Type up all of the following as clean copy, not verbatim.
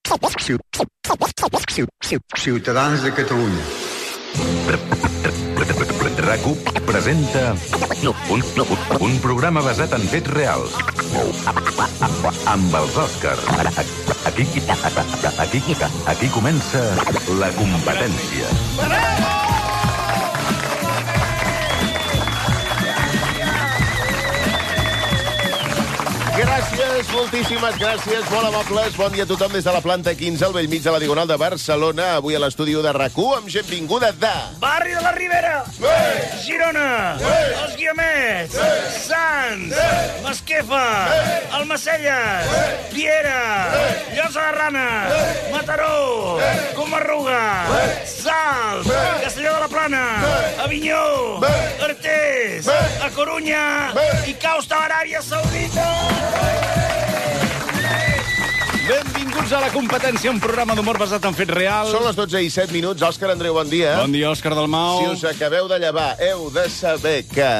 Ciutadans de Catalunya. RAC1 presenta un programa basat en fets reals. Amb els Òscars. Aquí comença la competència. Gràcies, moltíssimes gràcies, molt amables. Bon dia a tothom des de la planta 15 al Bellmig de la Diagonal de Barcelona. Avui a l'estudi de RAC1 amb gent vinguda de... Barri de la Ribera, Girona, els Guiamets, Sants, Masquefa, Almacelles, Piera, Llosa de Ranes, Mataró, Comarruga, Salt, Castelló de la Plana, Avinyó, Artés, a Corunya i Causta, Aràbia Saudita. Benvinguts a La Competència, un programa d'humor basat en fets reals. Són les 12:07. Òscar Andreu, bon dia. Bon dia, Òscar Dalmau. Si us acabeu de llevar, heu de saber que...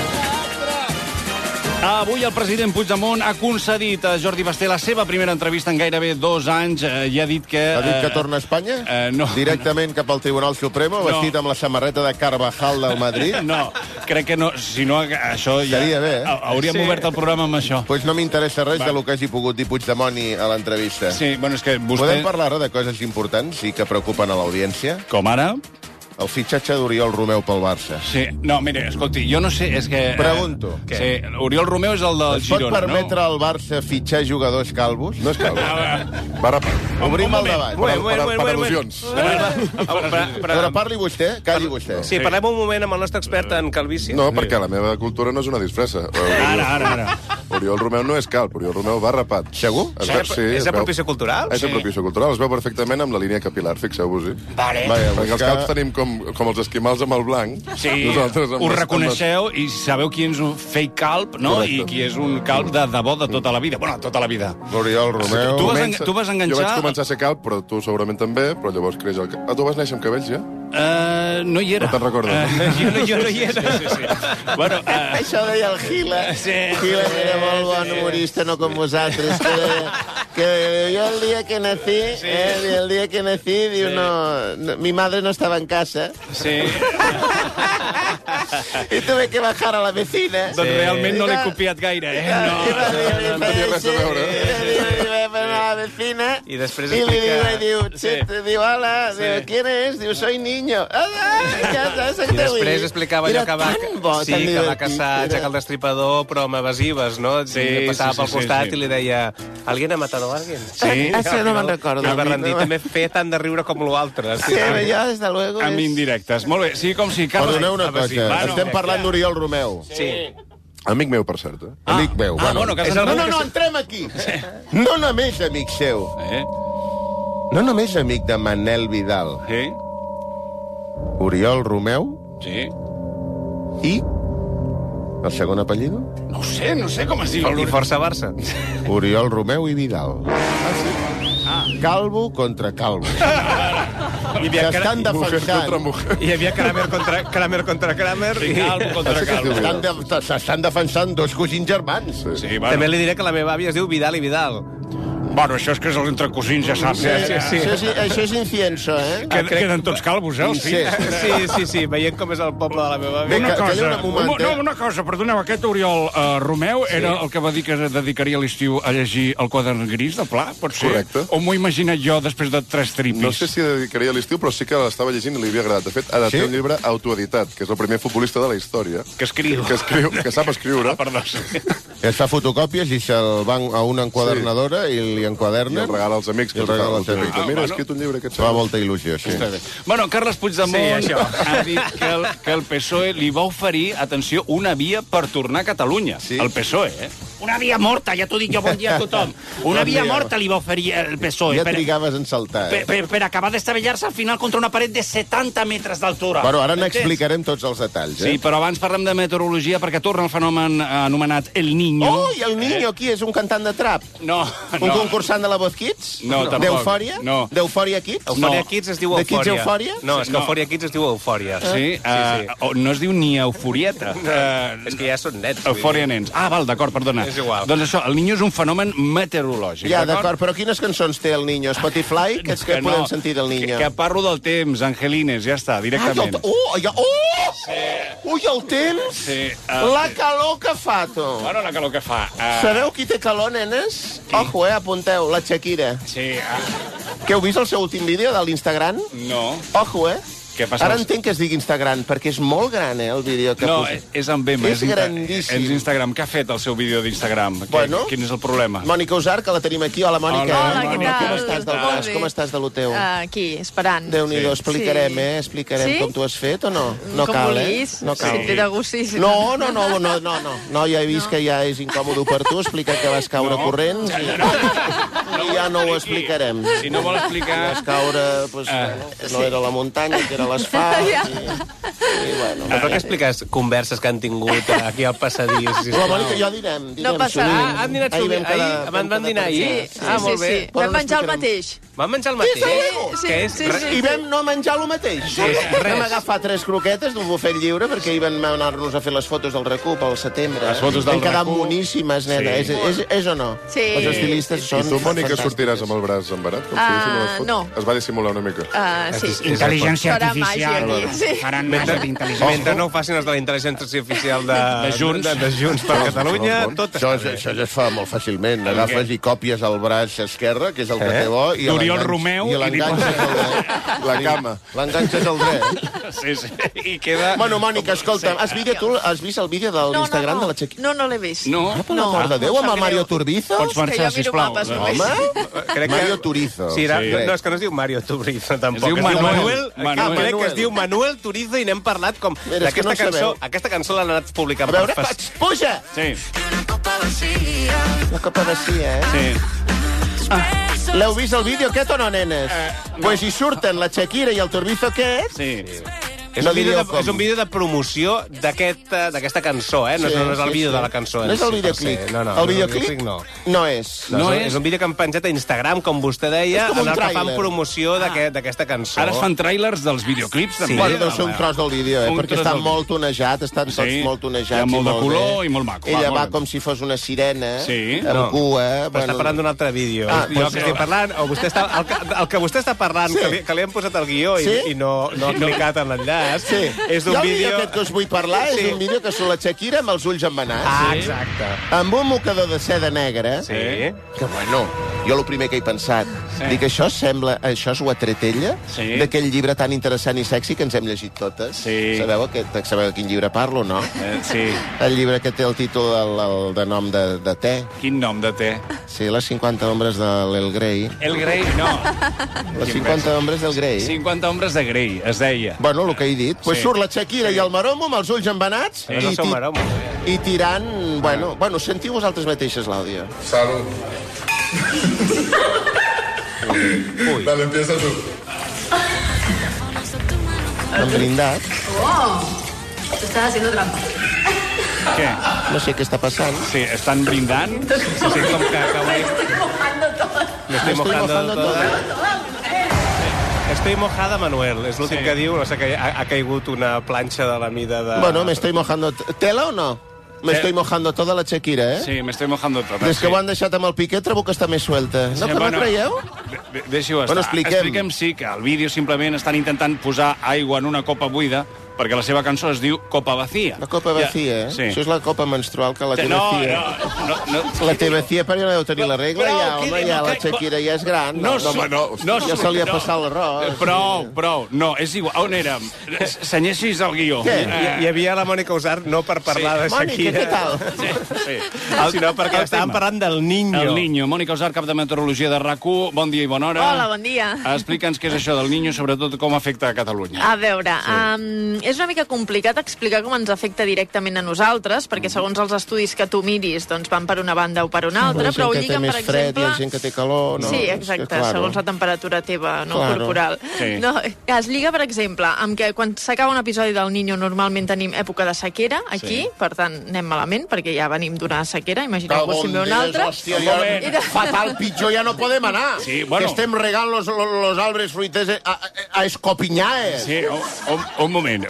Avui el president Puigdemont ha concedit a Jordi Basté la seva primera entrevista en gairebé 2 anys i ha dit que... Ha dit que torna a Espanya? No. Directament cap al Tribunal Supremo, vestit amb la samarreta de Carvajal del Madrid? No, crec que no. Si no, això ja... Estaria bé, Hauríem obert el programa amb això. Doncs pues no m'interessa res de lo que hagi pogut dir Puigdemont a l'entrevista. Sí, bueno, és que vostè... Podem parlar de coses importants i que preocupen a l'audiència? Com ara? El fitxatge d'Oriol Romeu pel Barça. Sí, no, mire, escolti, jo no sé, és que... Pregunto. Sí, Oriol Romeu és el del Girona, no? Es pot permetre al Barça fitxar jugadors calvos? No és calvo. Obrim el debat. Per al·lusions. Però parli vostè, calli vostè. Sí, parlem un moment amb el nostre expert en calvície. No, perquè la meva cultura no és una disfressa. Ara. Oriol Romeu no és calb, Oriol Romeu va rapat. Segur? És apropiació cultural? És apropiació cultural, es veu perfectament amb la línia capilar, fixeu-vos-hi. Vale. Perquè els calbs tenim com els esquimals amb el blanc. Sí, ho reconeixeu i sabeu qui és un fake calb, no? Correcte. I qui és un calb de debò de tota la vida. Bueno, tota la vida. Oriol Romeu... Tu vas enganxar... Jo vaig començar a ser calb, però tu segurament també, però llavors creix el... Ah, tu vas néixer amb cabells, ja? No hi era. No te'n recordes? Jo no hi era. Sí. Bueno, Això deia el Gila. Sí. Gila era molt bon humorista, no com vosaltres. Que jo el dia que nací, diu, no, mi madre no estaba en casa. sí. Y tuve que bajar a la vecina. Doncs realment no l'he copiat gaire, No tenia res a veure. a la vecina I després y le explica... diu, hola, diu, ¿quién es? Diu, soy niño. I després explicava allò que va... Sí, que va caçar Jack el Destripador, però amb evasives, no? Passava pel costat i li deia... ¿Alguien ha matado a alguien? Sí. Això no me'n recordo. I el va rendir. També feia tant de riure com l'altre. Sí, jo, des de luego... Amb indirectes. Molt bé, sí, com si... Perdoneu una cosa, estem parlant d'Oriol Romeu. Sí. Amic meu, per cert. Amic meu. bueno, que has entrat... No, entrem aquí. No només amic seu. No només amic de Manel Vidal. Sí? Oriol Romeu Sí? i... El segon apellido? No ho sé com es diu. I força Barça. Oriol Romeu i Vidal. Calvo contra calvo. S'estan defensant. Hi havia Kramer contra Kramer. Sí, calvo contra calvo. S'estan defensant dos cosins germans. Sí, També li diré que la meva àvia es diu Vidal i Vidal. Bueno, això és que és entre cosins, ja saps. Això és incienso, eh? Queden tots calvos, els fills. Sí, veient com és el poble de la meva àvia. Una cosa, perdoneu, aquest Oriol Romeu era el que va dir que es dedicaria a l'estiu a llegir el quadern gris de Pla, pot ser? Correcte. O m'ho he imaginat jo després de 3 tripis? No sé si dedicaria a l'estiu, però sí que l'estava llegint i li havia agradat. De fet, ha de fer un llibre autoeditat, que és el primer futbolista de la història. Que escriu. Que sap escriure. Perdó, sí. Es fa fotocòpies i se'l van a una enquadernadora i li I enquadernen. el regala als amics. I el regala als amics. Mira, he escrit un llibre aquest. Fa molta il·lusió, sí. Bueno, Carles Puigdemont Sí, això. ha dit que el PSOE li va oferir, atenció, una via per tornar a Catalunya. Sí. El PSOE, Una via morta, ja t'ho dic jo, bon dia a tothom. Una via morta li va oferir el PSOE. Ja trigaves en saltar. Per acabar d'estavellar-se al final contra una paret de 70 metres d'altura. Però ara n'explicarem tots els detalls, Sí, però abans parlem de meteorologia perquè torna el fenomen anomenat El Niño. Oh, i el Niño, qui és? Un cantant de trap? No, Un concursant de la Voz Kids? No, tampoc. D'Eufòria? No. D'Eufòria Kids? Eufòria Kids es diu De Kids Eufòria. Eufòria? No, és que Eufòria Kids es diu Eufòria. Sí, no es diu ni Euforieta. És que ja són nets. Eufòria nens. Ah, val, d'acord, perdona. És igual. Doncs això, el Niño és un fenomen meteorològic. Ja, d'acord, però quines cançons té el Niño? Spotify? Què podem sentir del Niño? Que parlo del temps, Angelines, ja està, directament. Ui, el temps! Sí, La calor que fa, tu! Bueno, la calor que fa. Sabeu qui té calor, nenes? Ojo, apunteu, la Shakira. Sí, Que heu vist el seu últim vídeo de l'Instagram? no. Ojo, Què passa? Ara entenc que es digui Instagram, perquè és molt gran, el vídeo que No, posa. és amb M. És grandíssim. És Instagram. Què ha fet el seu vídeo d'Instagram? Bueno. Quin és el problema? Mònica Usar, que la tenim aquí. Hola, Mònica. Hola, què tal? Com estàs del Molt braç? bé. Com estàs de lo teu? Aquí, esperant. Déu-n'hi-do, explicarem, Sí. Explicarem Sí? com t'ho has fet o no? No Com cal, vulguis. No cal. Si et ve de gust, sí. No, ja he vist que ja és incòmode per tu, explica que vas caure corrents i ja no ho explicarem. Si no vol explicar... Vas caure, doncs, no era la muntanya, que era l'asfalt, i bueno. Però què expliques converses que han tingut aquí al passadís? La Mònica i jo direm No passa sovint. res. Han dinat Ahir sovint. vam quedar- Ahir vam van dinar quedar ahir. per Ah, molt bé. Sí. Però Vam no menjar el explicarem. mateix. Van menjar el mateix? Sí, Què és? sí, Re- sí. I vam no menjar el mateix. res. Vam agafar 3 croquetes d'un bufet lliure perquè hi vam anar-nos a fer les fotos del recup al setembre. Les fotos del Vam quedar recup. moníssimes, nena. Sí. És o no? Sí. Els estilistes són I tu, Mònica, fantàstiques. sortiràs amb el braç embarat? Com si fessin les fotos? no. Es va dissimular una mica. Sí. Intel·ligència Farà artificial. màgia aquí, sí. Faran màgia d'intel·ligència. Mentre no ho facin els de la intel·ligència artificial De Junts. de Junts per Catalunya, tot Això, està bé. això ja es fa molt fàcilment. Agafes i còpies el braç esquerre, que és el que té bo, i D'Oriol l'enganxes- Romeu, i i li l'enganxes al dret. La cama. L'enganxes al dret. Sí, sí. I queda... Bueno, Mònica, escolta, has vist el vídeo de l'Instagram de la Shakira? No l'he vist. No? Per l'amor de Déu, amb el Mario Turbizo? Pots que jo marxar, miro sisplau. mapes, Home, Crec Mario Turizo. Sí, era, Sí. no, és que no es diu Mario Turizo, tampoc. Es diu Manuel. Crec que es diu Manuel Turizo i n'hem parlat com Mira, és que d'aquesta no cançó. sabeu. Aquesta cançó l'han anat publicant A veure, per puja! Sí, La copa vacía, sí. L'heu vist el vídeo aquest o no, nenes? Pues hi surten la Shakira i el Turbizo aquest. Sí. És No un, vídeo diríeu de, com. és un vídeo de promoció d'aquesta cançó, eh? No, no és el vídeo de la cançó. No és el en si, per videoclip. se. No, El videoclip no. no és. No, No és un vídeo que han penjat a Instagram, com vostè deia, És com un en el que fan tràiler. promoció d'aquesta cançó. Ara es fan tràilers dels videoclips, també. Bueno, deu ser un tros del vídeo, Un perquè tros està del molt tonejat, estan tots Sí. molt tonejats. Hi ha molt de bé. color i molt maco. Ella Va, va molt bé. com si fos una sirena, Sí. amb No, cua. Però està parlant d'un altre vídeo. Ah, Jo doncs que no. estic parlant, o vostè està, el que vostè està parlant, Sí. que li han posat el guió Sí? i no ha clicat en l'enllaç, Sí. és Jo d'un el vídeo vídeo... aquest que us vull parlar Sí. és un vídeo que surt la Shakira amb els ulls embenats, Ah, exacte. amb un mocador de seda negra, Sí. que bueno, jo el primer que he pensat, dic, això és ho ha tret ella, Sí. d'aquell llibre tan interessant i sexy que ens hem llegit totes. Sí. Sabeu de quin llibre parlo, no? Sí. El llibre que té el títol el de nom de te. Quin nom de té? Sí, les 50 ombres de l'El Grey. El Grey, no. Les 50 ombres del Grey. 50 ombres de Grey, es deia. Bueno, el que he dit. Pues Sí. surt la Shakira i el Maromo amb els ulls embenats És el seu Maromo. i tirant... Bueno, sentiu vosaltres mateixes l'àudio. Salud. Ui. Dale, empieza tú. Han brindat. Te estás haciendo trampa. Què? No sé què està passant. Sí, estan brindant? Sí, com que avui... Me estoy mojando todo. Estoy mojada, Manuel. És l'últim que diu. No sé, que ha caigut una planxa de la mida de... Bueno, me estoy mojando... Tela o no? Me estoy mojando toda la Shakira, eh? Sí, me estoy mojando tot. Des que ho han deixat amb el Piqué trobo que està més suelta. No, que no creieu? Deixi-ho estar. Bueno, expliquem. Expliquem, sí, que al vídeo simplement estan intentant posar aigua en una copa buida perquè la seva cançó es diu Copa Vacía. La copa vacía, eh? Sí. Això és la copa menstrual que la té No, vacía. no. La té vacía perquè no deu tenir la regla, Prou, ja, home, que- ja la que- Shakira ja és gran. No, Ja se li ha passat l'arròs. Prou. No, és igual. On érem? Senyessis el guió. Què? Hi havia la Mònica Usar no per parlar de Mònica, Shakira, què tal? Sí. sinó perquè estàvem parlant del Niño. El Niño. Mònica Usar, cap de meteorologia de RAC1. Bon dia i bona hora. Hola, bon dia. Explica'ns què és això del Niño, sobretot com afecta a Catalunya. A veure, és una mica complicat explicar com ens afecta directament a nosaltres, perquè segons els estudis que tu miris, doncs van per una banda o per una altra, però ho lliguen, per exemple... Hi ha gent que té calor, no? Sí, És que, exacte, claro. segons la temperatura teva, no Claro. corporal. Sí. No, es lliga, per exemple, amb que quan s'acaba un episodi del Niño normalment tenim època de sequera aquí, per tant, anem malament, perquè ja venim d'una sequera, imagineu-vos si en ve una altra. Hòstia, ja, fatal, pitjor ja no podem anar. Sí, bueno. Que estem regant los arbres fruiters a escopinyar. Sí, un moment.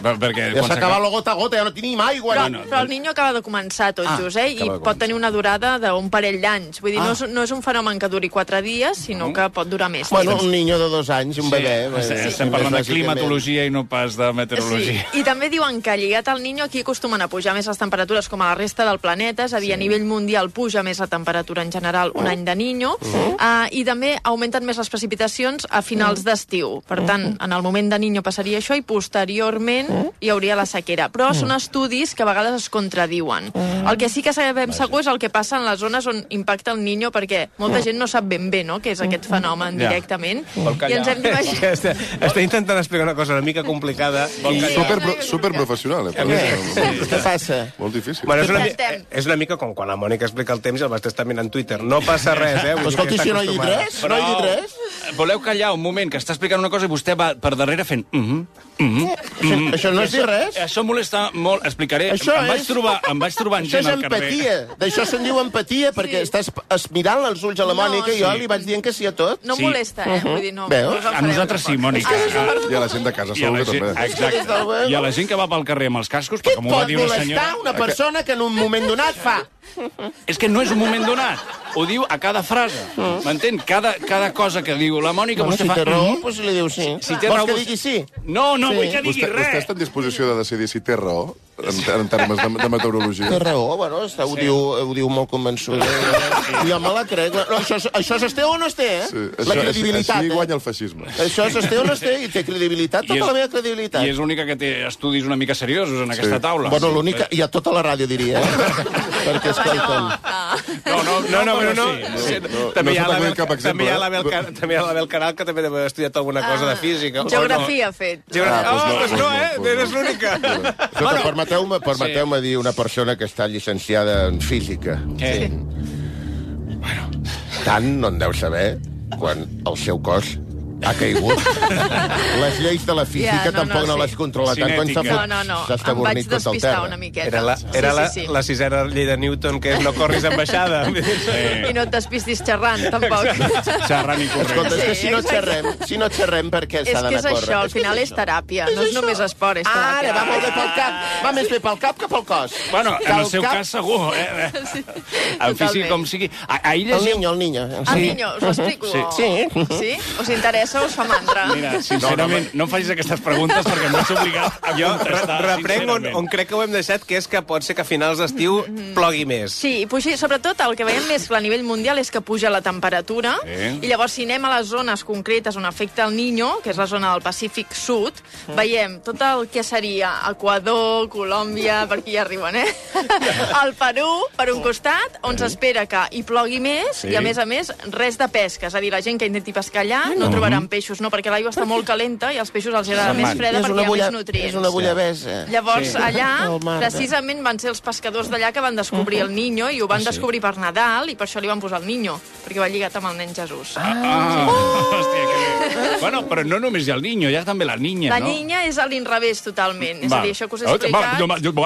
perquè... Ja s'ha acabat la gota a gota, ja no tenim aigua. Però el niño acaba de començar tot just, I pot tenir una durada d'un parell d'anys. Vull dir, no és un fenomen que duri 4 dies, sinó que pot durar més. Bueno, un niño de 2 anys, un bebè. Estem parlant de climatologia i no pas de meteorologia. Sí, i també diuen que lligat al niño aquí acostumen a pujar més les temperatures com a la resta del planeta, és a dir, a nivell mundial puja més la temperatura en general un any de niño, i també augmenten més les precipitacions a finals d'estiu. Per tant, en el moment de niño passaria això i posteriorment hi hauria la sequera. Però són estudis que a vegades es contradiuen. El que sí que sabem segur és el que passa en les zones on impacta el niño, perquè molta gent no sap ben bé què és aquest fenomen directament. I ens hem d'imaginar... Està intentant explicar una cosa una mica complicada. Superprofessional, Què passa? Molt difícil. És una mica com quan la Mònica explica el temps i el vas estar mirant Twitter. No passa res, Escolti, si no he dit res, no he dit res. Voleu callar un moment, que està explicant una cosa i vostè va per darrere fent... Això no és dir res? Això molesta molt. Explicaré. Em vaig trobar Això gent és al carrer. empatia. D'això se'n diu empatia, perquè estàs mirant els ulls a la Mònica i jo li vaig dient que sí a tot. No molesta, Vull dir, no. Veus? A nosaltres sí, Mònica. I a la gent de casa segur que també. Exacte. I a la gent que va pel carrer amb els cascos, Què perquè m'ho va pot dir una molestar senyora... una persona que en un moment donat fa? És que no és un moment donat. Ho diu a cada frase. M'entén? Cada cosa que diu la Mònica, Bueno, vostè si fa... té raó, doncs li diu sí. Si té raó, Vols que digui sí? No vull que digui Vostè res. està en disposició de decidir si té raó en termes de meteorologia? Té raó, bueno, ho diu molt convençut. Jo me la crec. No, això es té o no es té, La credibilitat. Així guanya el feixisme. Això es té o no es té, i té credibilitat, tota la meva credibilitat. I és l'única que té estudis una mica seriosos en aquesta taula. Bueno, l'única, i a tota la ràdio, diria, Perquè, escolta'm... No. També hi ha l'Abel Canal, que també deu haver estudiat alguna cosa de física. Geografia ha fet. Doncs no, eres l'única. Permeteu-me dir una persona que està llicenciada en física. Què? Bueno, tant no en deu saber quan el seu cos ha caigut. Les lleis de la física tampoc no les controla tant quan s'ha fet. No, s'està em vaig bornit tot el despistar terra. una miqueta. Era la sisena llei de Newton, que és no corris en baixada. I no et despistis xerrant, tampoc. Xerrant i corrent. Escolta, és que si no xerrem, per què s'ha d'anar a córrer? És que és això, al final és teràpia, no és només esport, és teràpia. Ara, va molt bé pel cap. Va més bé pel cap que pel cos. Bueno, en el seu cas segur, En físic com sigui. Ahir llegim... El niño. El niño, us ho explico? Sí? Us interessa o us fa mandra? Mira, sincerament, no em facis aquestes preguntes perquè em vaig obligat a contestar. Reprenc on crec que ho hem deixat, que és que pot ser que a finals d'estiu plogui més. Sí, i pugi, sobretot el que veiem més a nivell mundial és que puja la temperatura, i llavors si anem a les zones concretes on afecta el Niño, que és la zona del Pacífic Sud, veiem tot el que seria Equador, Colòmbia, per aquí ja arriben, el Perú, per un costat, on s'espera que hi plogui més, i a més, res de pesca, és a dir, la gent que intenti pescar allà no trobaran peixos, no, perquè l'aigua està molt calenta i als peixos els agrada més freda perquè hi ha més nutrients. És una bullabesa. Llavors, allà, precisament van ser els pescadors d'allà que van descobrir el Niño, i ho van descobrir per Nadal, i per això li van posar el Niño, perquè va lligat amb el nen Jesús. Hòstia, que... Bueno, però no només hi ha el Niño, hi ha també la Niña, no? La Niña és a l'inrevés, totalment. És a dir, això que us he explicat...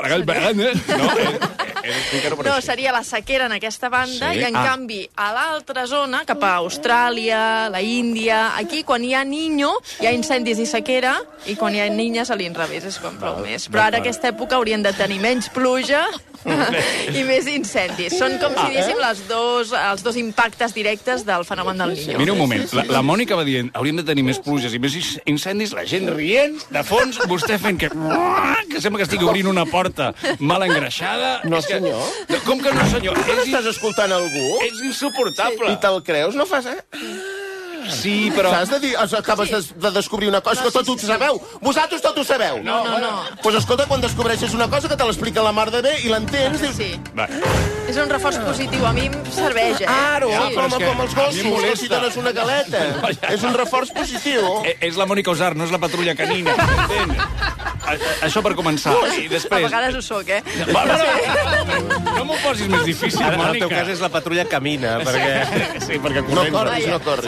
No, seria la sequera en aquesta banda, i en canvi, a l'altra zona, cap a Austràlia, la Índia, aquí, quan hi ha Niño, hi ha incendis i sequera, i quan hi ha niñes a l'inrevés, és quan plou més. Però ara, aquesta època, haurien de tenir menys pluja i més incendis. Són com si diguéssim els dos impactes directes del fenomen del Niño. Mira un moment, la Mònica va dient hauríem de tenir més pluges i més incendis, la gent rient, de fons, vostè fent que sembla que estigui obrint una porta mal engreixada. No, senyor. Com que no, senyor? Estàs escoltant algú? És insuportable. I te'l creus? No fas, Sí, però... Saps de dir, acabes de descobrir una cosa que tot ho sabeu. Vosaltres tot ho sabeu. No. Doncs escolta, quan descobreixes una cosa que te l'explica la mar de bé i l'entens, dius... Sí. És un reforç positiu, a mi em serveix, com els gossos, que si dones una galeta. És un reforç positiu. És la Mònica Usar, no és la patrulla canina. Això per començar. I després... A vegades ho soc, No m'ho posis més difícil, Mònica. En el teu cas és la patrulla camina, perquè... Sí, perquè No corris.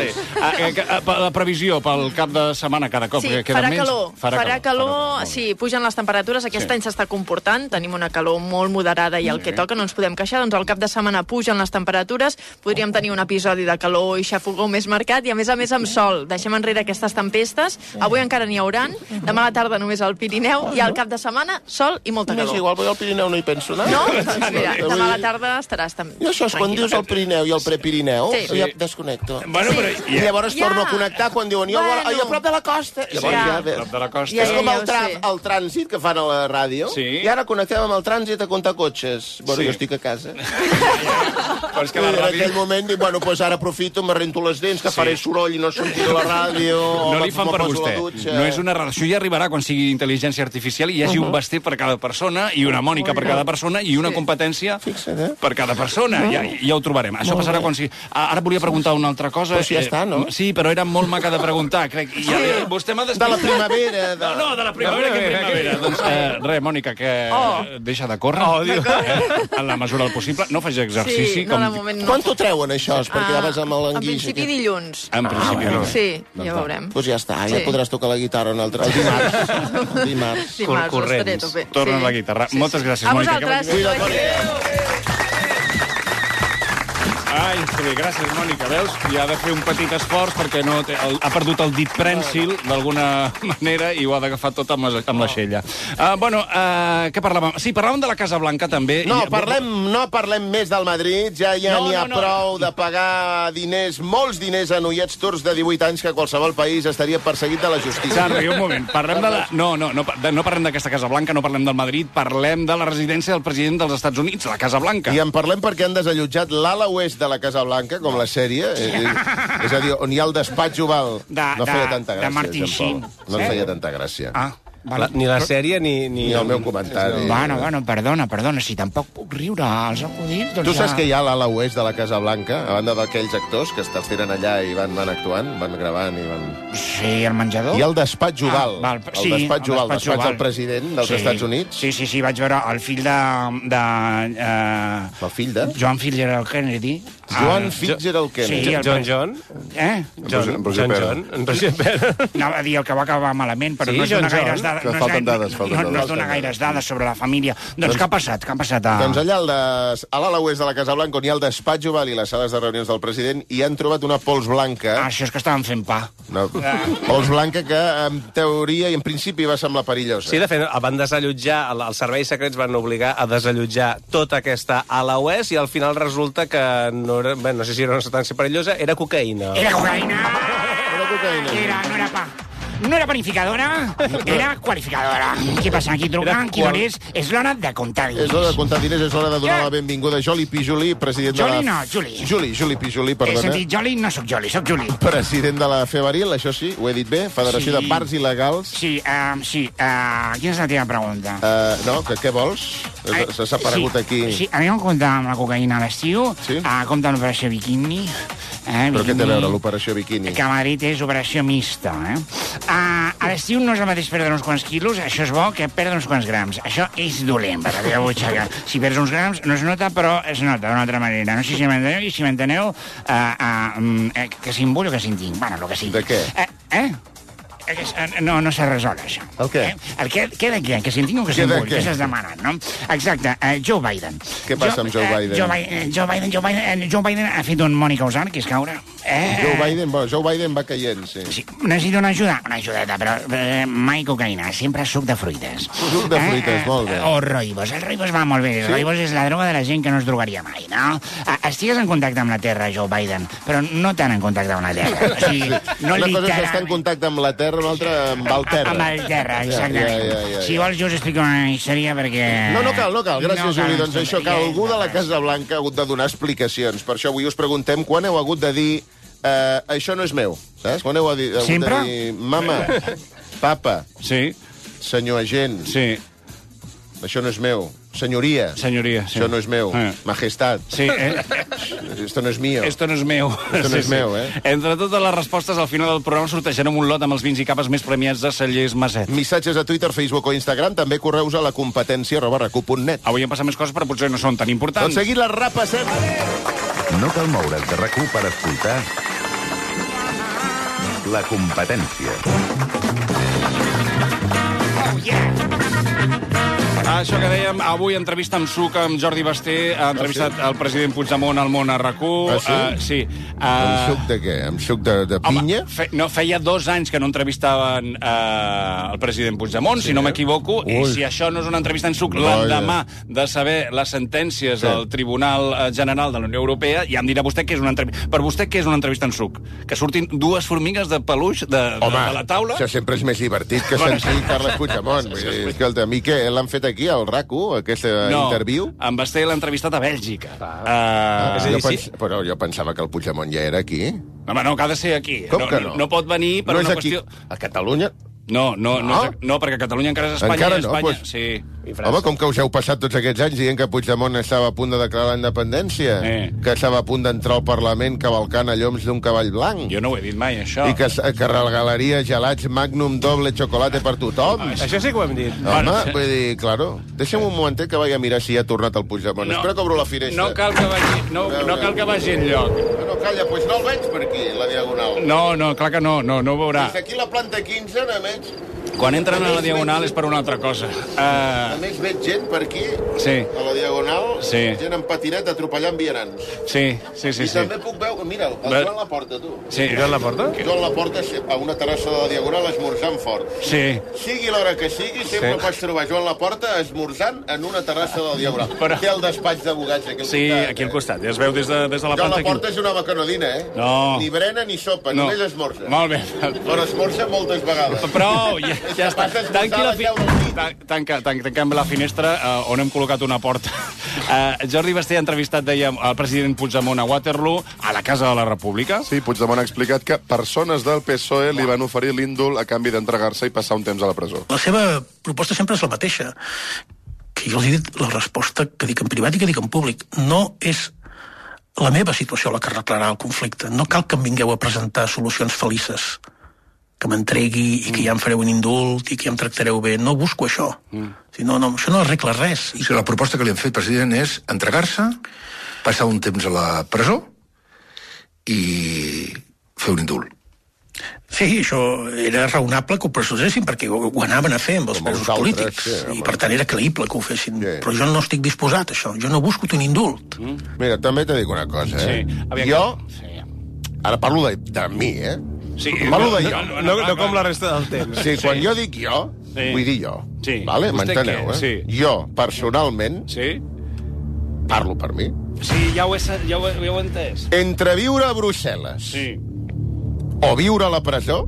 La previsió pel cap de setmana cada cop. Sí, que farà menys... calor. Farà calor, sí, pugen les temperatures. Aquest any s'està comportant, tenim una calor molt moderada i el que toca, no ens podem queixar. Doncs al cap de setmana pugen les temperatures, podríem tenir un episodi de calor i xafogó més marcat i a més amb sol. Deixem enrere aquestes tempestes. Avui encara n'hi hauran, demà a la tarda només al Pirineu i al cap de setmana sol i molta calor. És igual, perquè al Pirineu no hi penso anar. No? Doncs mira, demà a la tarda estaràs també. I això és quan dius el Pirineu i el Prepirineu, ja desconnecto. Bueno, però... I llavors torno a connectar quan diuen i a prop de la costa. Prop de la costa. És com el trànsit que fan a la ràdio. I ara connectem amb el trànsit a comptar cotxes. Bueno, jo estic a casa. Però és que la ràdio... En ràdio... aquell moment dic, bueno, doncs ara aprofito, me rento les dents, que faré soroll i no sentiré la ràdio... No li fan per vostè. No és una relació, ja arribarà quan sigui intel·ligència artificial i hi hagi un vestit per cada persona i una Mònica per cada persona i una competència per cada persona. Ja ho trobarem. Això passarà quan sigui... Ara volia preguntar una altra cosa. Però si ja està, no? Sí, però era molt maca de preguntar, crec. Vostè m'ha de la primavera. No, de la primavera, que primavera. Doncs res, Mònica, que deixa de córrer. En la mesura del possible. No faci exercici. Sí, no, de moment no. Quan t'ho treuen, això? Perquè ja vas amb l'anguix. En principi dilluns. En principi dilluns. Sí, ja veurem. Doncs ja està, ja podràs tocar la guitarra un altre. El dimarts. Dimarts, estaré a tope. Torna a la guitarra. Moltes gràcies, Mònica. A vosaltres. Ai, que bé, gràcies, Mònica. Veus? I ha de fer un petit esforç perquè ha perdut el dit prènsil d'alguna manera i ho ha d'agafar tot amb la xella. Què parlàvem? Sí, parlàvem de la Casa Blanca, també. No parlem més del Madrid. Ja n'hi ha prou de pagar diners, molts diners a noiets turcs de 18 anys que qualsevol país estaria perseguit de la justícia. Sarri, un moment. Parlem de la... No parlem d'aquesta Casa Blanca, no parlem del Madrid, parlem de la residència del president dels Estats Units, la Casa Blanca. I en parlem perquè han desallotjat l'ala oest de la Casa Blanca, com la sèrie, és a dir, on hi ha el despatx oval. No feia tanta gràcia, de Martin Sheen. No feia tanta gràcia. Ni la sèrie ni el meu comentari. Bueno, perdona, si tampoc puc riure als acudits... Tu saps que hi ha l'ala oest de la Casa Blanca, a banda d'aquells actors que els tenen allà i van actuant, van gravant i van... Sí, el menjador. I el despatx oval. El despatx oval, despatx del president dels Estats Units. Sí, vaig veure el fill de... El fill de? Joan Fitzgerald Kennedy. Joan Fitzgerald Kennedy. John? John. Anava a dir el que va acabar malament, però no es dona gaires dades. Falten dades. No es dona gaires dades sobre la família. Doncs què ha passat? Doncs allà a l'ala oest de la Casa Blanca, on hi ha el despatx oval i les sales de reunions del president, hi han trobat una pols blanca. Això és que estaven fent pa. Pols blanca que, en teoria i en principi, va semblar perillosa. Sí, de fet, van desallotjar, els serveis secrets van obligar a desallotjar tota aquesta ala oest i al final resulta que no sé si era una substància perillosa, era cocaïna. Era cocaïna! No era pa. No era panificadora, era qualificadora. Què passa? Aquí trucant, quina hora és? És l'hora de comptar diners. És l'hora de comptar diners, és l'hora de donar la benvinguda a Joli Pijoli, president de la... Juli Pijoli, perdona. He sentit Joli, no sóc Joli, sóc Juli. President de la Febril, això sí, ho he dit bé, Federació de Parcs Il·legals. Sí. Quina és la teva pregunta? Què vols? S'ha aparegut aquí... Sí, a mi em compta amb la cocaïna a l'estiu, compta l'operació Bikini. Però què té a veure l'operació Bikini? Que a Madrid és operació mixta, A l'estiu no és el mateix perdre uns quants quilos, això és bo, que perdre uns quants grams. Això és dolent per la teva butxaca. Si perds uns grams no es nota, però es nota d'una altra manera. No sé si m'enteneu, i si m'enteneu, que si em vull o que si en tinc. Bueno, el que sigui. De què? No s'ha resolt, això. El què? El què de què? Que si en tinc o que si en vull. Què s'has demanat, no? Exacte, Joe Biden. Què passa amb Joe Biden? Joe Biden ha fet un Mònica Usar, que és caure. Joe Biden va caient, sí. Necessito una ajudeta, però mai cocaïna, sempre suc de fruites. Suc de fruites, molt bé. O roibos, el roibos va molt bé. El roibos és la droga de la gent que no es drogaria mai, no? Estigues en contacte amb la Terra, Joe Biden, però no tant en contacte amb la Terra. O sigui, no una cosa és estar en contacte amb la Terra, una altra amb el terra. Amb el terra, exactament. Si vols, jo us explico una història perquè... No cal. Gràcies, Juli. Doncs això, que algú de la Casa Blanca ha hagut de donar explicacions. Per això avui us preguntem quan heu hagut de dir això no és meu, saps? Quan heu hagut de dir mama, papa, senyor agent, això no és meu. Senyoria. Sí. Això no és meu. Majestat. Sí, Esto no es mío. Esto no es meu. Esto no es meu, Entre totes les respostes, al final del programa sortejarem un lot amb els vins i capes més premiats de Cellers Maset. Missatges a Twitter, Facebook o Instagram, també correus a la competència@recu.net. Avui han passat més coses, però potser no són tan importants. Tot seguit les repassem. No cal moure's de RAC1 per escoltar La competència. Oh, yeah! Això que dèiem, avui entrevista amb Suc, amb Jordi Basté, ha entrevistat el president Puigdemont al Món a RAC1. Sí? Sí. Amb suc de què? Amb suc de pinya? Home, feia 2 anys que no entrevistaven el president Puigdemont, si no m'equivoco, i si això no és una entrevista en suc, l'endemà de saber les sentències del Tribunal General de la Unió Europea, ja em dirà vostè què és una entrevista. Per vostè, què és una entrevista en suc? Que surtin 2 formigues de peluix de la taula? Això sempre és més divertit que sentir Carles Puigdemont. Escolta, a mi què? L'han fet aquí, al RAC1, aquesta interviu? No, en Basté l'ha entrevistat a Bèlgica. Però jo pensava que el Puigdemont ja era aquí. Home, no, que ha de ser aquí. Com que no? No pot venir per una qüestió... A Catalunya? No, perquè Catalunya encara és Espanya. Encara no, Espanya, pues... sí. Home, com que us heu passat tots aquests anys dient que Puigdemont estava a punt de declarar la independència, que estava a punt d'entrar al Parlament cavalcant a lloms d'un cavall blanc. Jo no ho he dit mai, això. I que regalaria gelats Magnum doble xocolate per tothom. Això sí que ho hem dit. Home, vull dir, claro. Deixa'm un momentet que vaig a mirar si ja ha tornat el Puigdemont. Espera que obro la finestra. No cal que vagi enlloc. No, calla, doncs no el veig per aquí, la Diagonal. No, clar que no ho veurà. Des d'aquí la planta 15, només... Quan entren a la Diagonal és per una altra cosa. A més, veig gent per aquí, a la Diagonal, gent amb patinet atropellant vianants. Sí. I també puc veure... Mira, el Joan Laporta, tu. Sí. Joan Laporta? Joan Laporta a una terrassa de la Diagonal esmorzant fort. Sí. Sigui l'hora que sigui, sempre pots trobar Joan Laporta esmorzant en una terrassa de la Diagonal. Té el despatx d'abogats aquí al costat. Sí, aquí al costat. Ja es veu des de la planta. Joan Laporta és un home que no dina, No. Ni berena ni sopa, només esmorza. Molt bé. Però esmorza moltes vegades. Prou, ja està. Tanquem la finestra on hem col·locat una porta. Jordi Basté ha entrevistat, dèiem, el president Puigdemont a Waterloo, a la Casa de la República. Sí, Puigdemont ha explicat que persones del PSOE li van oferir l'índol a canvi d'entregar-se i passar un temps a la presó. La seva proposta sempre és la mateixa. Que jo els he dit la resposta que dic en privat i que dic en públic. No és la meva situació la que arreglarà el conflicte. No cal que em vingueu a presentar solucions felices, que m'entregui i que ja em fareu un indult i que ja em tractareu bé. No busco això. No, això no arregla res. La proposta que li han fet, president, és entregar-se, passar un temps a la presó i fer un indult. Sí, això era raonable que ho presonéssim, perquè ho anaven a fer amb els presos polítics, i per tant era creïble que ho fessin. Però jo no estic disposat a això. Jo no busco un indult. Mira, també t'he dit una cosa, Jo, ara parlo de mi, Sí, parlo de jo. No com la resta del temps. Sí, quan jo dic jo, vull dir jo. Vale? M'enteneu, Jo, personalment, parlo per mi. Sí, ja ho he entès. Entre viure a Brussel·les o viure a la presó,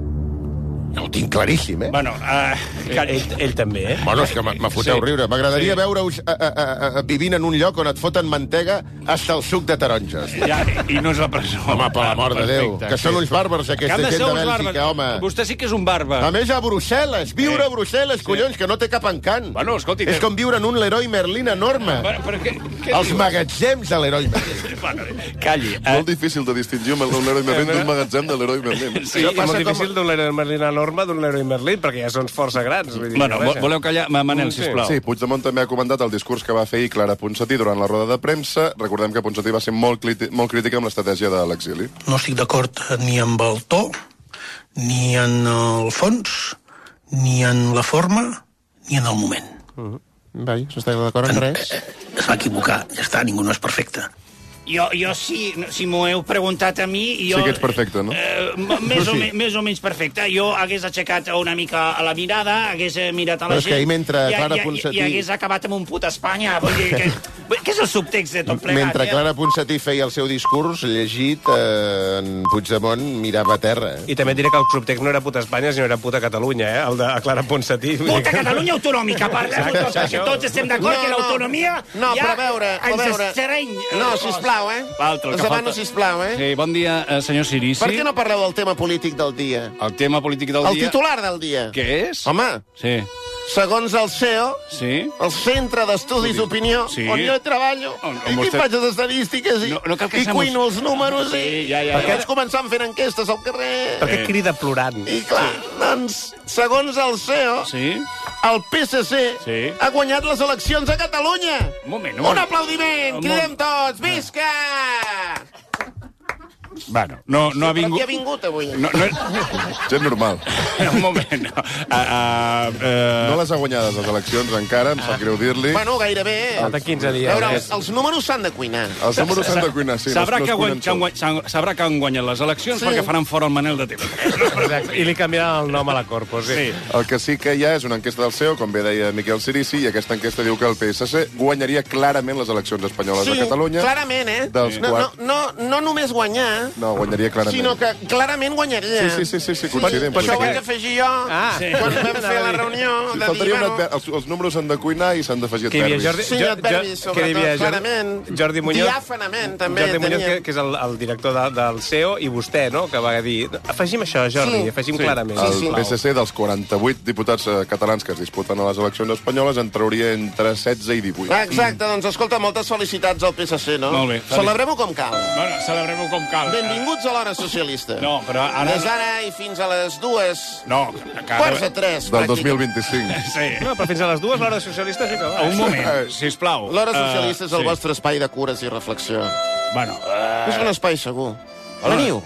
no ho tinc claríssim, Bueno, ell també, Bueno, és que me foteu riure. M'agradaria veure-us vivint en un lloc on et foten mantega hasta el suc de taronges. I no és la presó. Home, per l'amor de Déu. Que són uns bàrbars, aquesta gent de Bèlgica, home. Vostè sí que és un bàrbar. A més, a Brussel·les. Viure a Brussel·les, collons, que no té cap encant. Bueno, escolti... És com viure en un Leroy Merlin enorme. Els magatzems de Leroy Merlin. Calli. Molt difícil de distingir un Leroy Merlin d'un magatzem de Leroy Merlin. Sí, és molt difícil d'un Leroy Merlin enorme d'un Leroy Merlin, perquè ja són força grans. Bueno, voleu callar? Manel, sisplau. Sí, Puigdemont també ha comentat el discurs que va fer Clara Ponsatí durant la roda de premsa. Recordem que Ponsatí va ser molt crítica amb l'estratègia de l'exili. No estic d'acord ni amb el to, ni en el fons, ni en la forma, ni en el moment. Vai, s'està d'acord en res? Es va equivocar, ja està, ningú no és perfecte. Jo si m'ho heu preguntat a mi... Sí que ets perfecte, no? Més o menys perfecte. Jo hagués aixecat una mica la mirada, hagués mirat a la gent... Però és que ahir mentre Clara Ponsatí... I hagués acabat amb un put Espanya. Vull dir, què és el subtext de tot plegat? Mentre Clara Ponsatí feia el seu discurs, llegit, en Puigdemont mirava a terra. I també diré que el subtext no era puta Espanya, sinó era puta Catalunya, el de Clara Ponsatí. Puta Catalunya autonòmica, parlem tots, perquè tots estem d'acord que l'autonomia ja ens estreny. No, sisplau, Els demano, sisplau, Sí, bon dia, senyor Sirici. Per què no parleu del tema polític del dia? El tema polític del dia? El titular del dia. Què és? Home, segons el CEO, el Centre d'Estudis d'Opinió, on jo treballo, i aquí faig les estadístiques i cuino els números, perquè ens començam fent enquestes al carrer. Perquè crida plorant. I clar, doncs, segons el CEO, el PSC ha guanyat les eleccions a Catalunya. Un aplaudiment, cridem tots, visca! Bueno, no ha vingut... Però qui ha vingut avui? Gent normal. Un moment, no. No les ha guanyades les eleccions encara, em sap greu dir-li. Bueno, gairebé. Falta 15 dies. A veure, els números s'han de cuinar. Els números s'han de cuinar, sí. Sabrà que han guanyat les eleccions perquè faran fora el Manel de TV3. I li canviarà el nom a la Corpo, sí. El que sí que hi ha és una enquesta del CEO, com bé deia Miquel Cirici, i aquesta enquesta diu que el PSC guanyaria clarament les eleccions espanyoles a Catalunya. Sí, clarament, No només guanyar... No, guanyaria clarament. Sinó que clarament guanyaria. Sí, coincidim. Això ho vaig afegir jo quan vam fer la reunió. Els números s'han de cuinar i s'han d'afegir adverbis. Sí, adverbis, sobretot, clarament. Jordi Muñoz. Diàfanament, també. Jordi Muñoz, que és el director del CEO, i vostè, no?, que va dir, afegim això, Jordi, afegim clarament. El PSC, dels 48 diputats catalans que es disputen a les eleccions espanyoles, en trauria entre 16 i 18. Exacte, doncs escolta, moltes felicitats al PSC, no? Molt bé. Celebrem-ho com cal. Bueno, celebrem-ho com cal. Benvinguts a l'hora socialista. No, però ara... Des d'ara i fins a les 2... No, quarts de 3. Del 2025. Sí. No, però fins a les 2 l'hora socialista sí que va. Un moment, sisplau. L'hora socialista és el vostre espai de cures i reflexió. Bueno... És un espai segur. Veniu.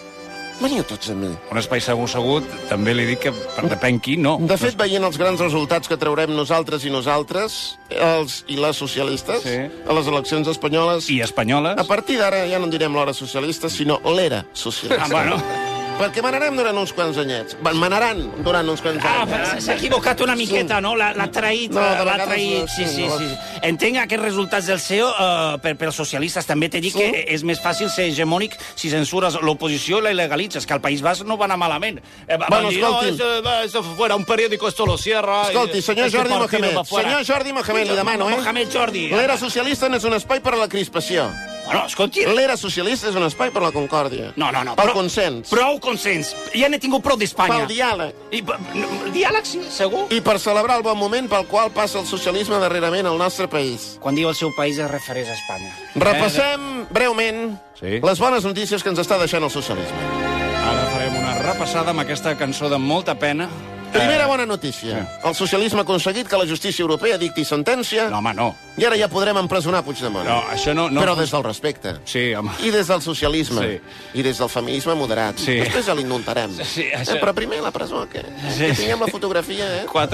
Veniu tots amb mi. Un espai segur, també li dic que depèn qui, no. De fet, veient els grans resultats que traurem nosaltres i nosaltres, els i les socialistes, a les eleccions espanyoles... I espanyoles. A partir d'ara ja no en direm l'hora socialista, sinó l'era socialista. Bueno... Perquè manarem durant uns quants anyets. Manaran durant uns quants anys. S'ha equivocat una miqueta, no? L'ha traït. No, de l'ha vegades traït. Sí. Entenc aquests resultats del CEO pels socialistes. També t'he dit que és més fàcil ser hegemònic si censures l'oposició i la il·legalitzes, que al País Basc no va anar malament. Bueno, escolti'm. Esto fuera un periódico, esto lo cierra... Escolti, senyor Jordi Mohamed. Senyor Jordi Mohamed, li demano, Mohamed Jordi. L'era socialista no és un espai per a la crispació. Bueno, escolti... L'era socialista és un espai per la concòrdia. No. Pel consens. Prou consens. Ja n'he tingut prou d'Espanya. Pel diàleg. Diàleg, sí, segur. I per celebrar el bon moment pel qual passa el socialisme darrerament al nostre país. Quan diu el seu país es refereix a Espanya. Repassem breument les bones notícies que ens està deixant el socialisme. Ara farem una repassada amb aquesta cançó de molta pena. Primera bona notícia. El socialisme ha aconseguit que la justícia europea dicti sentència. No, home, no. I ara ja podrem empresonar Puigdemont. No, això no... Però des del respecte. Sí, home. I des del socialisme. Sí. I des del feminisme moderat. Sí. Després ja l'inultarem. Sí, això... Però primer la presó, què? Sí. Que tinguem la fotografia,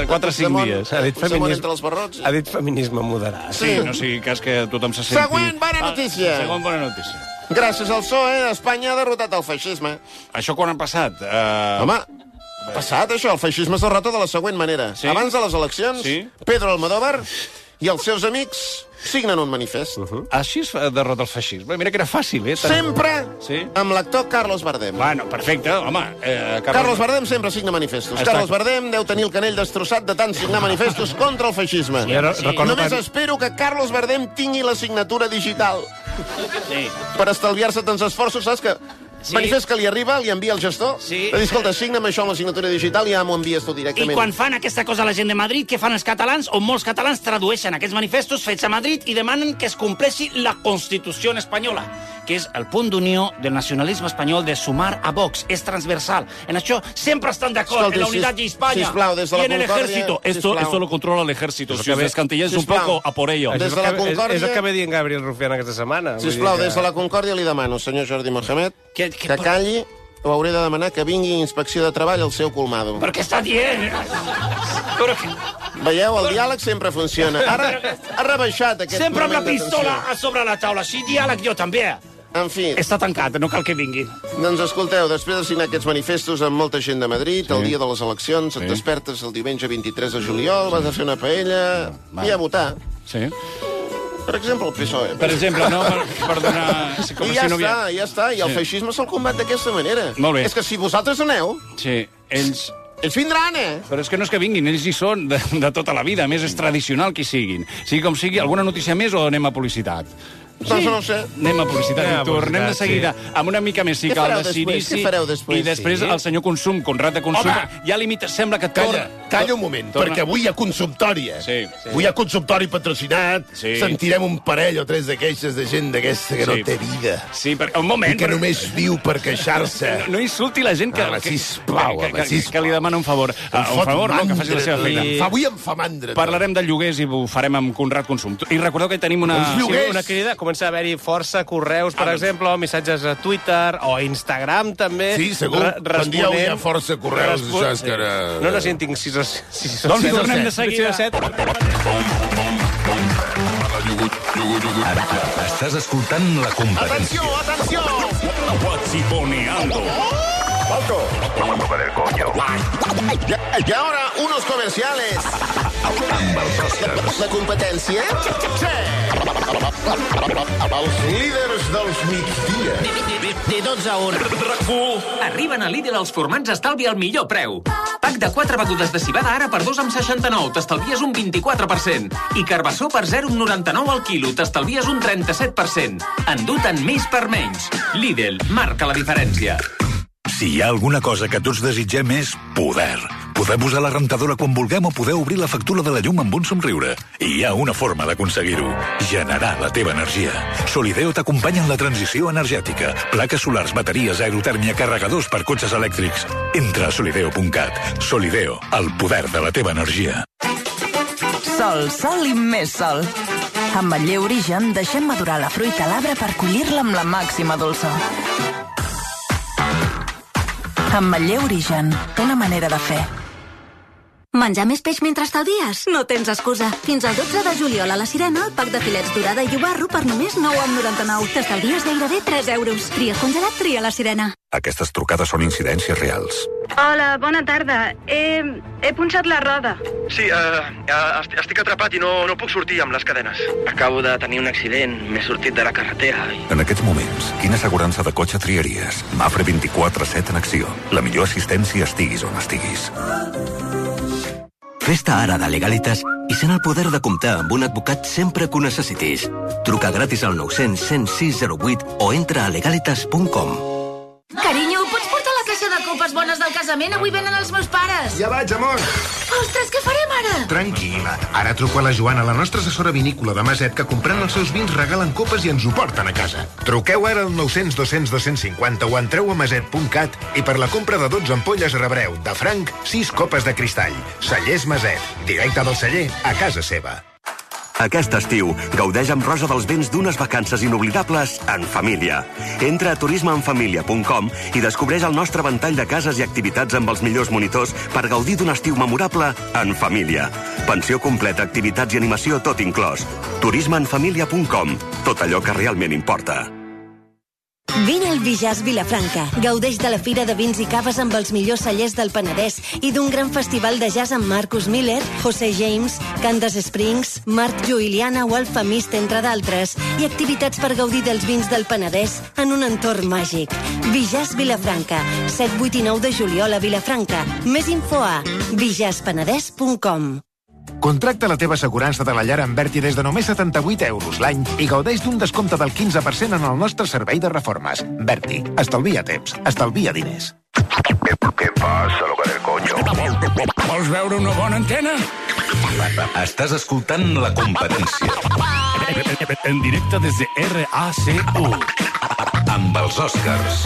4-5 dies. Ha dit feminisme entre els barrots. Ha dit feminisme moderat. Sí, no sigui cas que tothom se senti... Següent bona notícia. Següent bona notícia. Gràcies al PSOE, Espanya ha derrotat el feixisme. Això quan ha passat? Home, ha passat això, el feixisme es derrota de la següent manera. Sí? Abans de les eleccions, Pedro Almodóvar i els seus amics signen un manifest. Així es derrota el feixisme. Mira que era fàcil, Sempre amb l'actor Carlos Bardem. Bueno, perfecte, home. Carlos Bardem sempre signa manifestos. Carlos Bardem deu tenir el canell destrossat de tant signar manifestos contra el feixisme. Només espero que Carlos Bardem tingui la signatura digital. Per estalviar-se tants esforços, saps que... Manifest que li arriba, li envia el gestor. De dir, escolta, signa'm això amb la signatura digital i ja m'ho envies tu directament. I quan fan aquesta cosa la gent de Madrid, què fan els catalans? O molts catalans tradueixen aquests manifestos fets a Madrid i demanen que es compleixi la Constitució espanyola, que és el punt d'unió del nacionalisme espanyol de sumar a Vox. És transversal. En això sempre estan d'acord, en la unitat d'Espanya i en el ejército. Esto lo controla el ejército. Si os descantilláis un poco, a por ello. Des de la Concòrdia... És el que ve dient Gabriel Rufián aquesta setmana. Sisplau, des de la Concòrdia li demano, senyor Jordi Mohamed, que calli, o hauré de demanar que vingui inspecció de treball al seu colmado. Però què està dient? Veieu, el diàleg sempre funciona. Ara ha rebaixat aquest sempre amb la moment pistola a sobre la taula. Sí, diàleg jo també. En fi... Està tancat, no cal que vingui. Doncs escolteu, després de signar aquests manifestos amb molta gent de Madrid, el dia de les eleccions, et despertes el diumenge 23 de juliol, vas a fer una paella i a votar. Sí. Per exemple, el PSOE. Per exemple, no? Per donar... I ja està. I el feixisme se'l combat d'aquesta manera. Molt bé. És que si vosaltres aneu... Sí, ells... Ells vindran, Però és que no és que vinguin, ells hi són de tota la vida. A més, és tradicional que hi siguin. Sigui com sigui, alguna notícia més o anem a publicitat? Doncs no ho sé. Anem a publicitat. I tornem de seguida amb una mica més Què fareu després? I després el senyor Consum, Conrad de Consum, ja limita, sembla que Calla un moment, perquè avui hi ha consumptori, Avui hi ha consumptori patrocinat, sentirem un parell o tres de queixes de gent d'aquesta que no té vida. Sí, perquè, un moment... I que només viu per queixar-se. No insulti la gent que li demana un favor. Un favor, no, que faci la seva feina. Avui em fa mandra. Parlarem de lloguers i ho farem amb Conrad Consum. I recordeu que tenim una crida. Comença a haver-hi força correus, per exemple, o missatges a Twitter o a Instagram, també. Sí, segur. Quan dia hi ha força correus, això és que ara... No, si en tinc 6 o 7. Doncs tornem de seguida. Estàs escoltant La Competència. Atenció! Guachiponeando. Falco. Toca del coño. Y ahora, unos comerciales. Amb els Oscars. La competència? Sí! Els líders dels migdia. De 12 a 1. Arriben a Lidl els formats estalvi al millor preu. Pack de 4 begudes de civada ara per 2 amb 69, t'estalvies un 24%. I carbassó per 0,99 al quilo, t'estalvies un 37%. Endut en més per menys. Lidl, marca la diferència. Si hi ha alguna cosa que tots desitgem és poder. Poder posar la rentadora quan vulguem o poder obrir la factura de la llum amb un somriure. I hi ha una forma d'aconseguir-ho. Generar la teva energia. Solideo t'acompanya en la transició energètica. Plaques solars, bateries, aerotèrmia, carregadors per cotxes elèctrics. Entra a solideo.cat. Solideo, el poder de la teva energia. Sol, sol i més sol. Amb Ametller Origen deixem madurar la fruita a l'arbre per collir-la amb la màxima dolçor. Ametller Origen, una manera de fer. Menjar més peix mentre estalvies? No tens excusa. Fins al 12 de juliol a la Sirena, el pack de filets dorada i llobarro per només 9,99. T'estalvies gairebé 3 euros. Tria congelat, tria la Sirena. Aquestes trucades són incidències reals. Hola, bona tarda. He punxat la roda. Sí, estic atrapat i no puc sortir amb les cadenes. Acabo de tenir un accident, m'he sortit de la carretera. En aquests moments, quina assegurança de cotxe triaries? Mafre 24/7 en acció. La millor assistència estiguis on estiguis. Fes-te ara de Legalitas i sent el poder de comptar amb un advocat sempre que ho necessitis. Truca gratis al 900 106 08 o entra a legalitas.com. Carinyo, pots portar la caixa de copes bones del casament? Avui venen els meus pares. Ja vaig, amor. Ostres, què farem ara? Tranquil·la. Ara truco a la Joana, la nostra assessora vinícola de Maset, que comprant els seus vins regalen copes i ens ho porten a casa. Truqueu ara al 900 200 250 o entreu a maset.cat i per la compra de 12 ampolles rebreu, de franc, 6 copes de cristall. Cellers Maset. Directe del celler a casa seva. Aquest estiu, gaudeix amb Rosa dels Vents d'unes vacances inoblidables en família. Entra a turismeenfamilia.com i descobreix el nostre ventall de cases i activitats amb els millors monitors per gaudir d'un estiu memorable en família. Pensió completa, activitats i animació tot inclòs. turismeenfamilia.com. Tot allò que realment importa. Vine al Bijàs Vilafranca. Gaudeix de la Fira de Vins i Caves amb els millors cellers del Penedès i d'un gran festival de jazz amb Marcus Miller, José James, Candace Springs, Marc Juiliana o Alfa Mist, entre d'altres, i activitats per gaudir dels vins del Penedès en un entorn màgic. Bijàs Vilafranca, 7, 8 i 9 de juliol a Vilafranca. Més info a bijaspenedès.com. Contracta la teva assegurança de la llar amb Berti des de només 78 euros l'any i gaudeix d'un descompte del 15% en el nostre servei de reformes. Berti, estalvia temps, estalvia diners. Què passa, loca del coño? Vols veure una bona antena? Estàs escoltant La Competència. En directe des de RAC1. Amb els Oscars.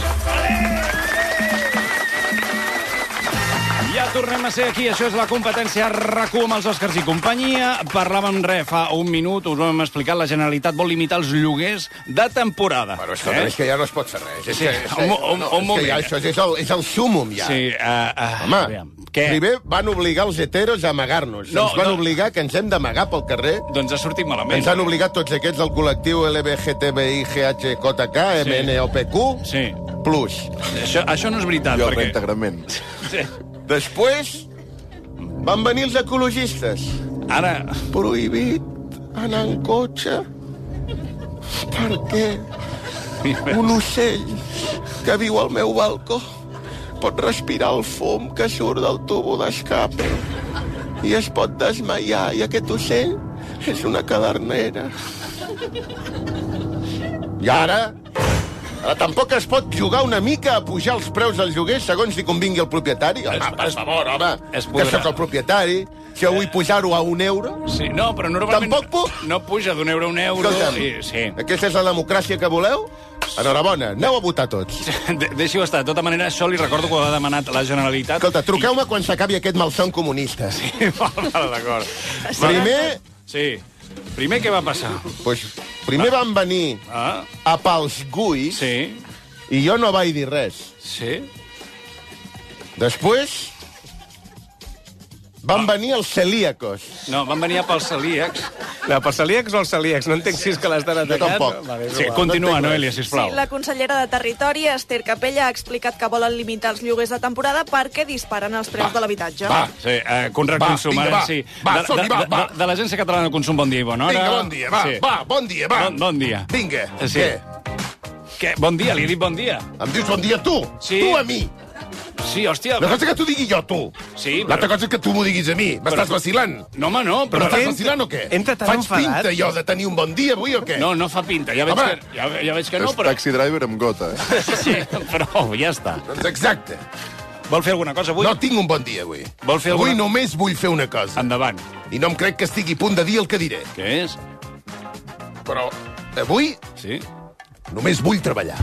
Ja tornem a ser aquí, això és La Competència RAC1 amb els Oscars i companyia. Parlàvem fa un minut, us ho hem explicat, la Generalitat vol limitar els lloguers de temporada. Bueno, escolta, és que ja no es pot fer res. És que ja això és el súmum, ja. Sí, home, primer van obligar els heteros a amagar-nos. Ens van obligar que ens hem d'amagar pel carrer. Doncs ha sortit malament. Ens han obligat tots aquests del col·lectiu LBGTBIGHJK, MNOPQ, plus. Això no és veritat. Jo reintegrament. Sí. Després van venir els ecologistes. Ara... Prohibit anar en cotxe perquè un ocell que viu al meu balcó pot respirar el fum que surt del tubo d'escape i es pot desmaiar, i aquest ocell és una cadernera. I ara Tampoc es pot jugar una mica a pujar els preus dels lloguers segons li convingui al propietari? Home, per favor, home, que sóc el propietari. Si vull pujar-ho a €1... Sí, no, però normalment... Tampoc puc? No puja d'€1 a €1. Escolta'm, sí. Aquesta és la democràcia que voleu? Enhorabona, aneu a votar tots. Deixi-ho estar. De tota manera, això li recordo que ho ha demanat la Generalitat. Escolta, truqueu-me quan s'acabi aquest malson comunista. Sí, d'acord. Primer... Sí. Primer què va passar? Pues, primer van venir a pels guis i jo no vaig dir res. Sí? Després van venir els celíacos. No, van venir pels celíacs. No, pels celíacs o els celíacs? No entenc si és que l'estan atacant. Jo tampoc. Sí, continua, Noelia, sisplau. Sí, la consellera de Territori, Esther Capella, ha explicat que volen limitar els lloguers de temporada perquè disparen els preus de l'habitatge. Sí, Conrad Consum. De l'Agència Catalana de Consum, bon dia i bona hora. Vinga, bon dia, bon dia, va. Bon dia. Vinga, què? Bon dia, li he dit bon dia. Em dius bon dia tu? Sí. Tu a mi. Sí, hòstia... Una cosa que t'ho digui jo, tu. Sí, però... L'altra cosa és que tu m'ho diguis a mi. M'estàs vacilant? No, home, no. Però m'estàs vacilant o què? Faig pinta jo de tenir un bon dia avui o què? No, no fa pinta. Ja veig que no, però... És taxi driver amb gota, Sí, però ja està. Doncs exacte. Vol fer alguna cosa avui? No tinc un bon dia avui. Vol fer avui només vull fer una cosa. Endavant. I no em crec que estigui a punt de dir el que diré. Què és? Però avui només vull treballar.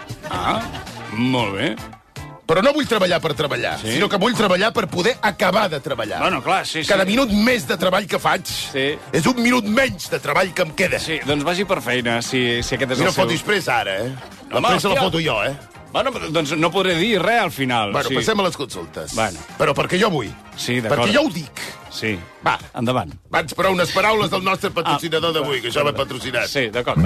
Molt bé. Però no vull treballar per treballar, sinó que vull treballar per poder acabar de treballar. Bueno, clar, sí. Cada minut més de treball que faig és un minut menys de treball que em queda. Sí, doncs vagi per feina, si aquest és el seu... I no fotis pressa ara, La pressa la foto jo, Bueno, doncs no podré dir res al final. Bueno, passem a les consultes. Bueno. Però perquè jo vull. Sí, d'acord. Perquè jo ho dic. Sí. Va. Endavant. Vaig per unes paraules del nostre patrocinador d'avui, que això m'ha patrocinat. Sí, d'acord.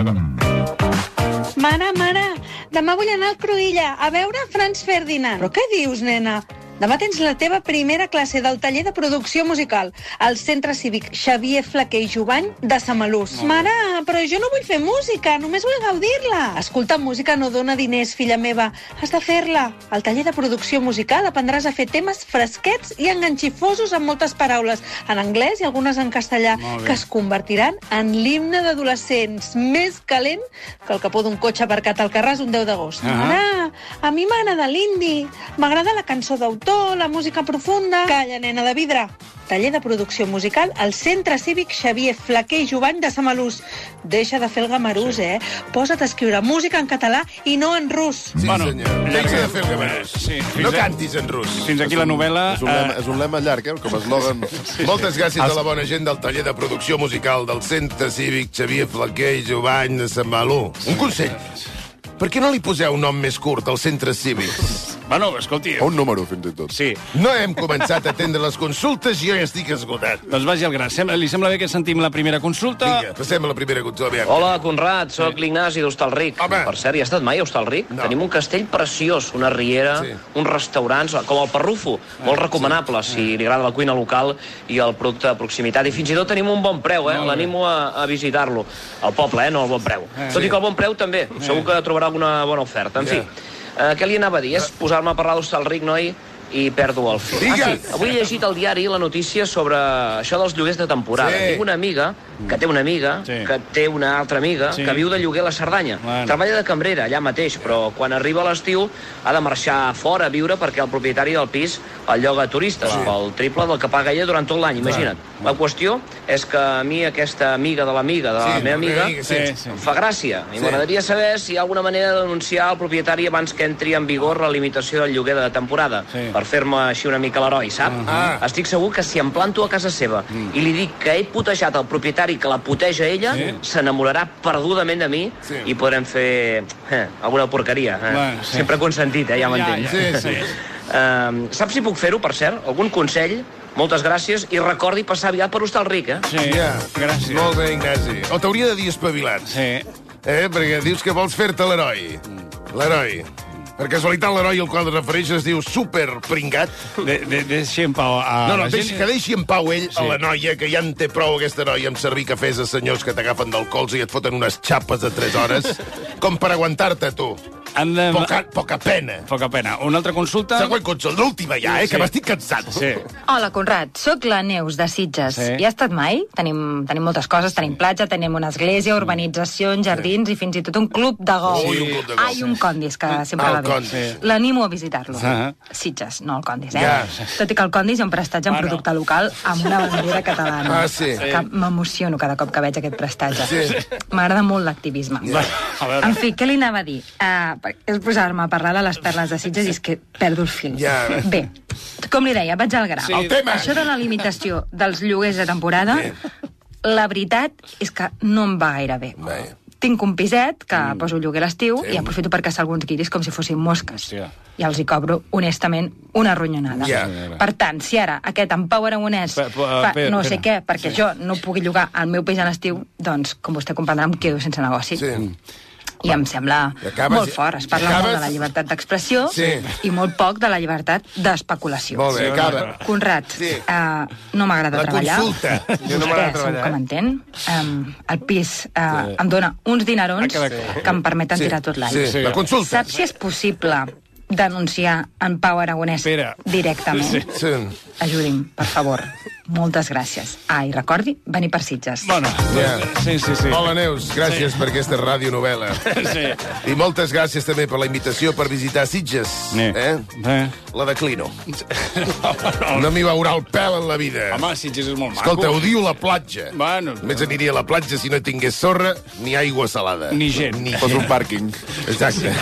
Mare, demà vull anar al Cruïlla a veure Franz Ferdinand. Però què dius, nena? Demà tens la teva primera classe del taller de producció musical al Centre Cívic Xavier Flaquer i Jubany de Samalús. Mare, però jo no vull fer música, només vull gaudir-la. Escolta, música no dona diners, filla meva. Has de fer-la. Al taller de producció musical aprendràs a fer temes fresquets i enganxifosos amb moltes paraules, en anglès i algunes en castellà, que es convertiran en l'himne d'adolescents més calent que el capó d'un cotxe aparcat al Carràs un 10 d'agost. Mare, a mi m'agrada l'indi, m'agrada la cançó d'autor, la música profunda... Calla, nena de vidre. Taller de producció musical al Centre Cívic Xavier Flaquer i Jubany de Samalús. Deixa de fer el gamarús, Posa't a escriure música en català i no en rus. Sí, senyor. Deixa de fer el gamarús. No cantis en rus. Fins aquí la novel·la... És un lema llarg, com a eslògan. Moltes gràcies a la bona gent del taller de producció musical del Centre Cívic Xavier Flaquer i Jubany de Samalús. Un consell. Per què no li poseu un nom més curt als centres cívics? Bueno, escolti... Un número, fins i tot. Sí. No hem començat a atendre les consultes i jo ja estic esgotat. Doncs vagi al gra. Li sembla bé que sentim la primera consulta? Vinga, passem a la primera consulta. Hola, Conrad, sóc l'Ignasi d'Hostalric. Per cert, hi has estat mai a Hostalric? No. Tenim un castell preciós, una riera, uns restaurants, com el Parrufo, molt recomanable, si li agrada la cuina local i el producte de proximitat. I fins i tot tenim un bon preu, l'animo a visitar-lo. Al poble, no al bon preu. Tot i que al bon preu també. Segur que trobarà alguna bona oferta. En fi, què li anava a dir? És posar-me a parlar d'Hostalric, noi, i perdo el fil. Avui he llegit al diari la notícia sobre això dels lloguers de temporada. Tinc una amiga que té una amiga, que té una altra amiga, que viu de lloguer a la Cerdanya. Treballa de cambrera allà mateix, però quan arriba l'estiu ha de marxar fora a viure perquè el propietari del pis el lloga a turistes, pel triple del que paga ella durant tot l'any, imagina't. La qüestió és que a mi aquesta amiga de la meva amiga em fa gràcia. I m'agradaria saber si hi ha alguna manera de denunciar al propietari abans que entri en vigor la limitació del lloguer de temporada, per fer-me així una mica l'heroi, sap? Estic segur que si em planto a casa seva i li dic que he putejat el propietari que la puteja ella, s'enamorarà perdudament de mi i podrem fer alguna porqueria. Sempre consentit, ja m'entens. Saps si puc fer-ho, per cert? Algun consell? Moltes gràcies i recordi passar aviat per Hostalric, gràcies. Molt bé, Ignasi. O t'hauria de dir espavilat. Perquè dius que vols fer-te l'heroi. L'heroi. Per casualitat, l'heroi al qual refereix es diu superpringat. Deixi en pau que deixi en pau ell a la noia, que ja en té prou aquesta noia amb servir cafès a senyors que t'agafen del colze i et foten unes xapes de 3 hores, com per aguantar-te, tu. Poca pena. Poca pena. Una altra consulta? Següent consulta, l'última ja, que m'estic cansat. Sí. Hola, Conrad, sóc la Neus de Sitges. Hi has estat mai? Tenim moltes coses, tenim platja, tenim una església, urbanitzacions, jardins i fins i tot un club de golf. I un Condis, que sempre va bé. L'animo a visitar-lo. Sitges, no el Condis, Tot i que el Condis és un prestatge en producte local amb una bandera catalana. Que m'emociono cada cop que veig aquest prestatge. M'agrada molt l'activisme. En fi, què li anava a dir? És posar-me a parlar de les perles de Sitges i és que perdo el fil. Bé, com li deia, vaig al gra. Això de la limitació dels lloguers de temporada, la veritat és que no em va gaire bé. Tinc un piset que poso lloguer a l'estiu i aprofito per caçar alguns guiris com si fossin mosques. I els hi cobro, honestament, una ronyonada. Per tant, si ara aquest en Pau Aragonès fa no sé què, perquè jo no pugui llogar el meu pis a l'estiu, doncs, com vostè comprendrà, em quedo sense negoci. I em sembla molt fort. Es parla molt de la llibertat d'expressió i molt poc de la llibertat d'especulació. Molt bé, acaba. Conrad, no m'agrada treballar. La consulta. Vostè segur que m'entén. El pis em dona uns dinerons que em permeten tirar tot l'any. La consulta. Saps si és possible denunciar en Pau Aragonès directament? Ajudi'm, per favor. Moltes gràcies. I recordi, venir per Sitges. Hola, Neus. Gràcies per aquesta radionovel·la. I moltes gràcies també per la invitació per visitar Sitges. La declino. No m'hi veurà el pèl en la vida. Home, Sitges és molt maco. Escolta, odio la platja. Només aniria a la platja si no tingués sorra ni aigua salada. Ni gent. Fos un pàrquing. Exacte.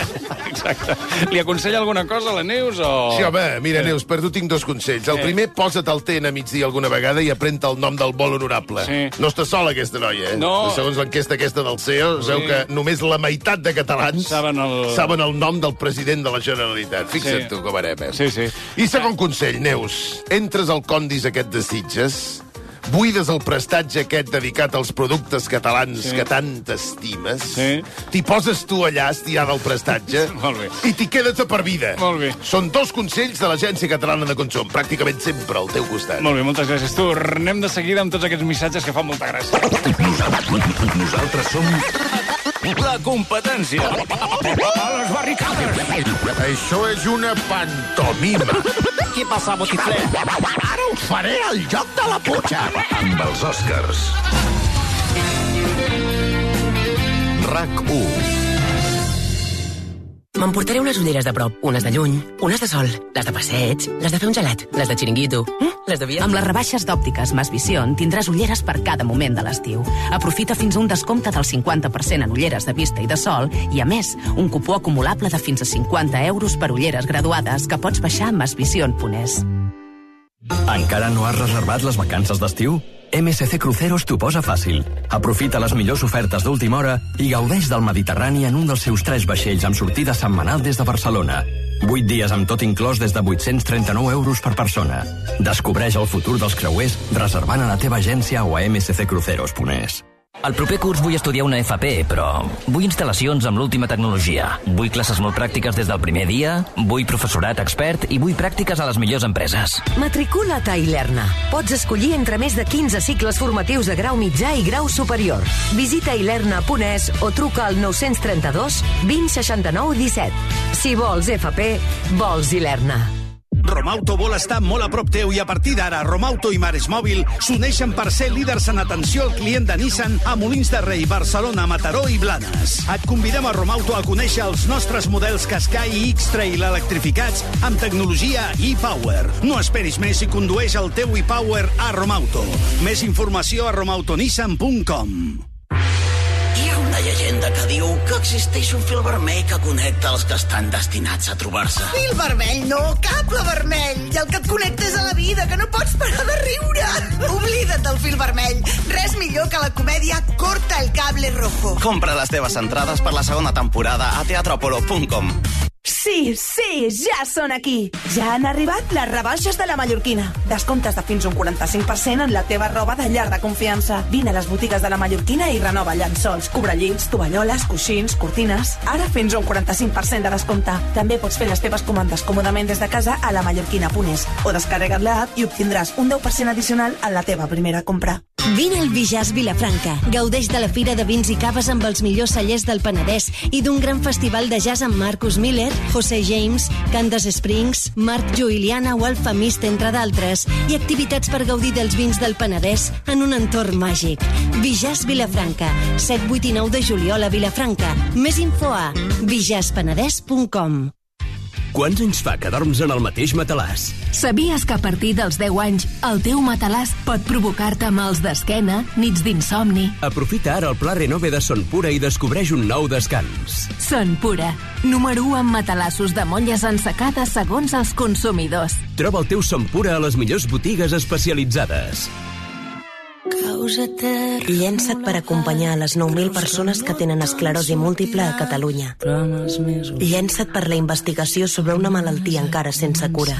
Li aconsella alguna cosa a la Neus o...? Sí, home, mira, Neus, per tu tinc dos consells. El primer, posa't al TN a migdia alguna vegada i aprèn-te el nom del vol honorable. No està sola, aquesta noia, Segons l'enquesta aquesta del CEO, sabeu que només la meitat de catalans saben el nom del president de la Generalitat. Fixa't tu com anem, I segon consell, Neus, entres al Condis aquest de Sitges, buides el prestatge aquest dedicat als productes catalans que tant t'estimes, t'hi poses tu allà estirada al prestatge i t'hi quedes de per vida. Són dos consells de l'Agència Catalana de Consum, pràcticament sempre al teu costat. Molt bé, moltes gràcies. Tu, anem de seguida amb tots aquests missatges que fan molta gràcia. Nosaltres som... La competència. A les barricades. Això és una pantomima. Què passa, botifler? Ara us faré el joc de la putxa. Amb els Oscars. RAC1. M'emportaré unes ulleres de prop, unes de lluny, unes de sol, les de passeig, les de fer un gelat, les de xiringuito, les de viatge. Amb les rebaixes d'òptiques Mas Vision tindràs ulleres per cada moment de l'estiu. Aprofita fins a un descompte del 50% en ulleres de vista i de sol i, a més, un cupó acumulable de fins a 50 euros per ulleres graduades que pots baixar a masvision.es. Encara no has reservat les vacances d'estiu? MSC Cruceros t'ho posa fàcil. Aprofita les millors ofertes d'última hora i gaudeix del Mediterrani en un dels seus 3 vaixells amb sortida setmanal des de Barcelona. 8 dies amb tot inclòs des de 839 euros per persona. Descobreix el futur dels creuers reservant a la teva agència o a msccruceros.es. El proper curs vull estudiar una FP, però vull instal·lacions amb l'última tecnologia. Vull classes molt pràctiques des del primer dia, vull professorat expert i vull pràctiques a les millors empreses. Matricula't a Ilerna. Pots escollir entre més de 15 cicles formatius de grau mitjà i grau superior. Visita ilerna.es o truca al 932 20 69 17. Si vols FP, vols Ilerna. Romauto vol estar molt a prop teu i a partir d'ara Romauto i Mares Mòbil s'uneixen per ser líders en atenció al client de Nissan a Molins de Rei, Barcelona, Mataró i Blanes. Et convidem a Romauto a conèixer els nostres models Qashqai i X-Trail electrificats amb tecnologia e-Power. No esperis més i condueix el teu e-Power a Romauto. Més informació a romautonissan.com. Hi ha una llegenda que diu que existeix un fil vermell que connecta els que estan destinats a trobar-se. Fil vermell no, cable vermell. I el que et connecta és a la vida, que no pots parar de riure. Oblida't del fil vermell. Res millor que la comèdia Corta el cable rojo. Compra les teves entrades per la segona temporada a teatropolo.com. Sí, ja són aquí. Ja han arribat les rebaixes de la Mallorquina. Descomptes de fins un 45% en la teva roba de llar de confiança. Vine a les botigues de la Mallorquina i renova llençols, cobrellits, tovalloles, coixins, cortines. Ara fins un 45% de descompte. També pots fer les teves comandes còmodament des de casa a lamallorquina.es o descarrega't l'app i obtindràs un 10% addicional en la teva primera compra. Vine al Bijàs Vilafranca. Gaudeix de la Fira de Vins i Caves amb els millors cellers del Penedès i d'un gran festival de jazz amb Marcus Miller, José James, Candace Springs, Marc Juiliana o Alfa Mist, entre d'altres, i activitats per gaudir dels vins del Penedès en un entorn màgic. Bijàs Vilafranca, 7, 8 i 9 de juliol a Vilafranca. Més info a bijaspenedès.com. Quants anys fa que dorms en el mateix matalàs? Sabies que a partir dels 10 anys el teu matalàs pot provocar-te mals d'esquena, nits d'insomni? Aprofita ara el pla Renove de Son Pura i descobreix un nou descans. Son Pura, número 1 en matalassos de molles ensecades segons els consumidors. Troba el teu Son Pura a les millors botigues especialitzades. Llença't per acompanyar a les 9.000 persones que tenen esclerosi múltiple a Catalunya. Llença't per la investigació sobre una malaltia encara sense cura.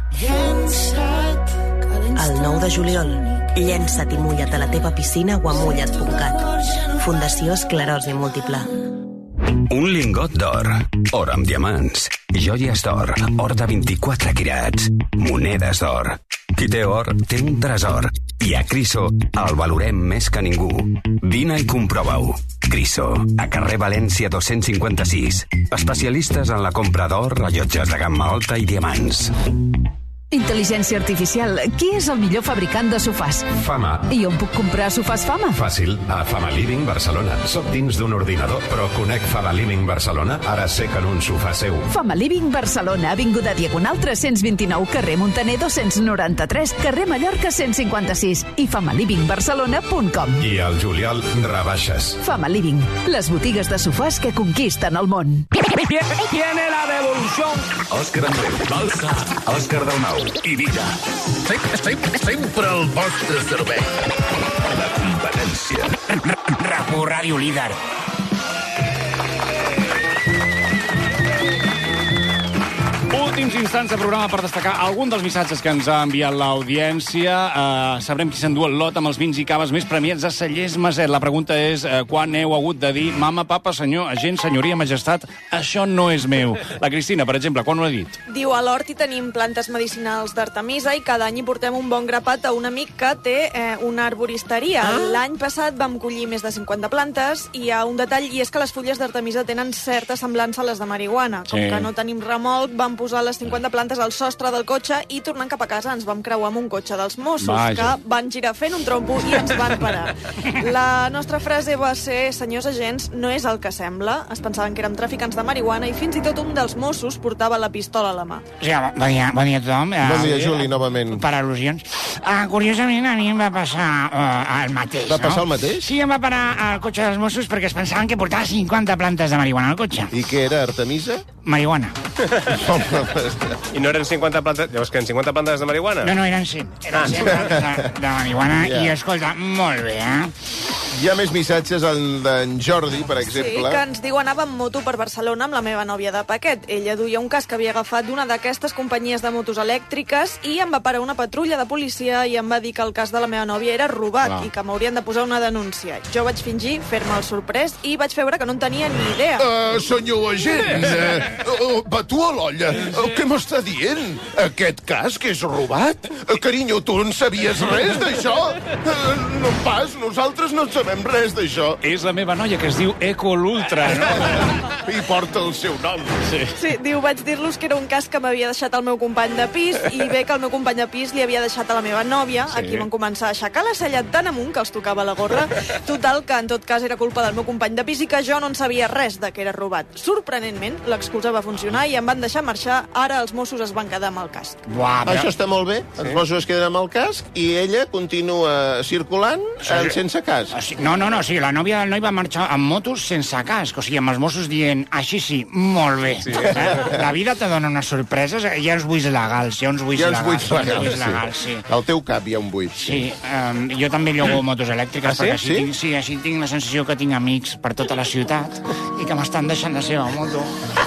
El 9 de juliol, llença't i mulla't a la teva piscina o a mulla't.cat. Fundació Esclerosi Múltiple. Un lingot d'or, or amb diamants, joies d'or, or de 24 quirats, monedes d'or. Qui té or, té un tresor. I a Criso el valorem més que ningú. Vine i comprova-ho. Criso, a carrer València 256. Especialistes en la compra d'or, rellotges de gamma alta i diamants. Intel·ligència artificial. Qui és el millor fabricant de sofàs? Fama. I on puc comprar sofàs Fama? Fàcil, a Fama Living Barcelona. Soc dins d'un ordinador, però conec Fama Living Barcelona. Ara sé que en un sofà seu. Fama Living Barcelona, avinguda Diagonal 329, carrer Montaner 293, carrer Mallorca 156 i famalivingbarcelona.com. I al juliol, rebaixes. Fama Living, les botigues de sofàs que conquisten el món. Viene la devolución. Òscar Andreu, Balsa, Òscar Dalmau i Vida. Sempre el vostre servei. La competència. RAC1 Ràdio Líder. Últims instants de programa per destacar algun dels missatges que ens ha enviat l'audiència. Sabrem qui s'endú el lot amb els vins i caves més premiats a Cellers Maset. La pregunta és quan heu hagut de dir mama, papa, senyor, agent, senyoria, majestat, això no és meu. La Cristina, per exemple, quan ho ha dit? Diu, a l'hort hi tenim plantes medicinals d'artemisa i cada any hi portem un bon grapat a un amic que té una arboristeria. L'any passat vam collir més de 50 plantes i hi ha un detall, i és que les fulles d'artemisa tenen certa semblança a les de marihuana. Com que no tenim remolc, vam posar les 50 plantes al sostre del cotxe i tornant cap a casa ens vam creuar amb un cotxe dels Mossos, que van girar fent un trompo i ens van parar. La nostra frase va ser, senyors agents, no és el que sembla. Es pensaven que érem traficants de marihuana i fins i tot un dels Mossos portava la pistola a la mà. Sí, bon dia a tothom. Bon dia, Juli, novament. Per al·lusions. Curiosament, a mi em va passar el mateix. Va passar el mateix? Sí, em va parar el cotxe dels Mossos perquè es pensaven que portava 50 plantes de marihuana al cotxe. I què era, artemisa? Marihuana. I no eren 50 plantes... Llavors, que eren 50 plantes de marihuana? No, eren 100. Eren 100 plantes de marihuana. I, escolta, molt bé, Hi ha més missatges d'en Jordi, per exemple. Sí, que ens diu anava amb moto per Barcelona amb la meva nòvia de paquet. Ella duia un casc que havia agafat d'una d'aquestes companyies de motos elèctriques i em va parar una patrulla de policia i em va dir que el casc de la meva nòvia era robat i que m'haurien de posar una denúncia. Jo vaig fingir fer-me el sorprès i vaig veure que no en tenia ni idea. Senyor agent, batu a l'olla, què m'està dient? Aquest casc és robat? Carinyo, tu en sabies res d'això? No pas, nosaltres no sabem res d'això. És la meva noia, que es diu Eco l'Ultra, no? I porta el seu nom. Sí, diu, vaig dir-los que era un casc que m'havia deixat el meu company de pis i bé que el meu company de pis li havia deixat a la meva nòvia. Aquí van començar a aixecar la cella tan amunt que els tocava la gorra. Total, que en tot cas era culpa del meu company de pis i que jo no en sabia res de que era robat. Sorprenentment, l'excusa va funcionar i em van deixar marxar. Ara els Mossos es van quedar amb el casc. Això està molt bé. Els Mossos es queden amb el casc i ella continua circulant sense casc. No, sí, la nòvia del noi va marxar amb motos sense casc. O sigui, amb els Mossos dient, així sí, molt bé. Sí. La vida te dona unes sorpreses. Hi ha uns buits legals, sí. Al teu cap hi ha un buit. Sí, jo també llogo motos elèctriques perquè així tinc la sensació que tinc amics per tota la ciutat i que m'estan deixant la seva moto.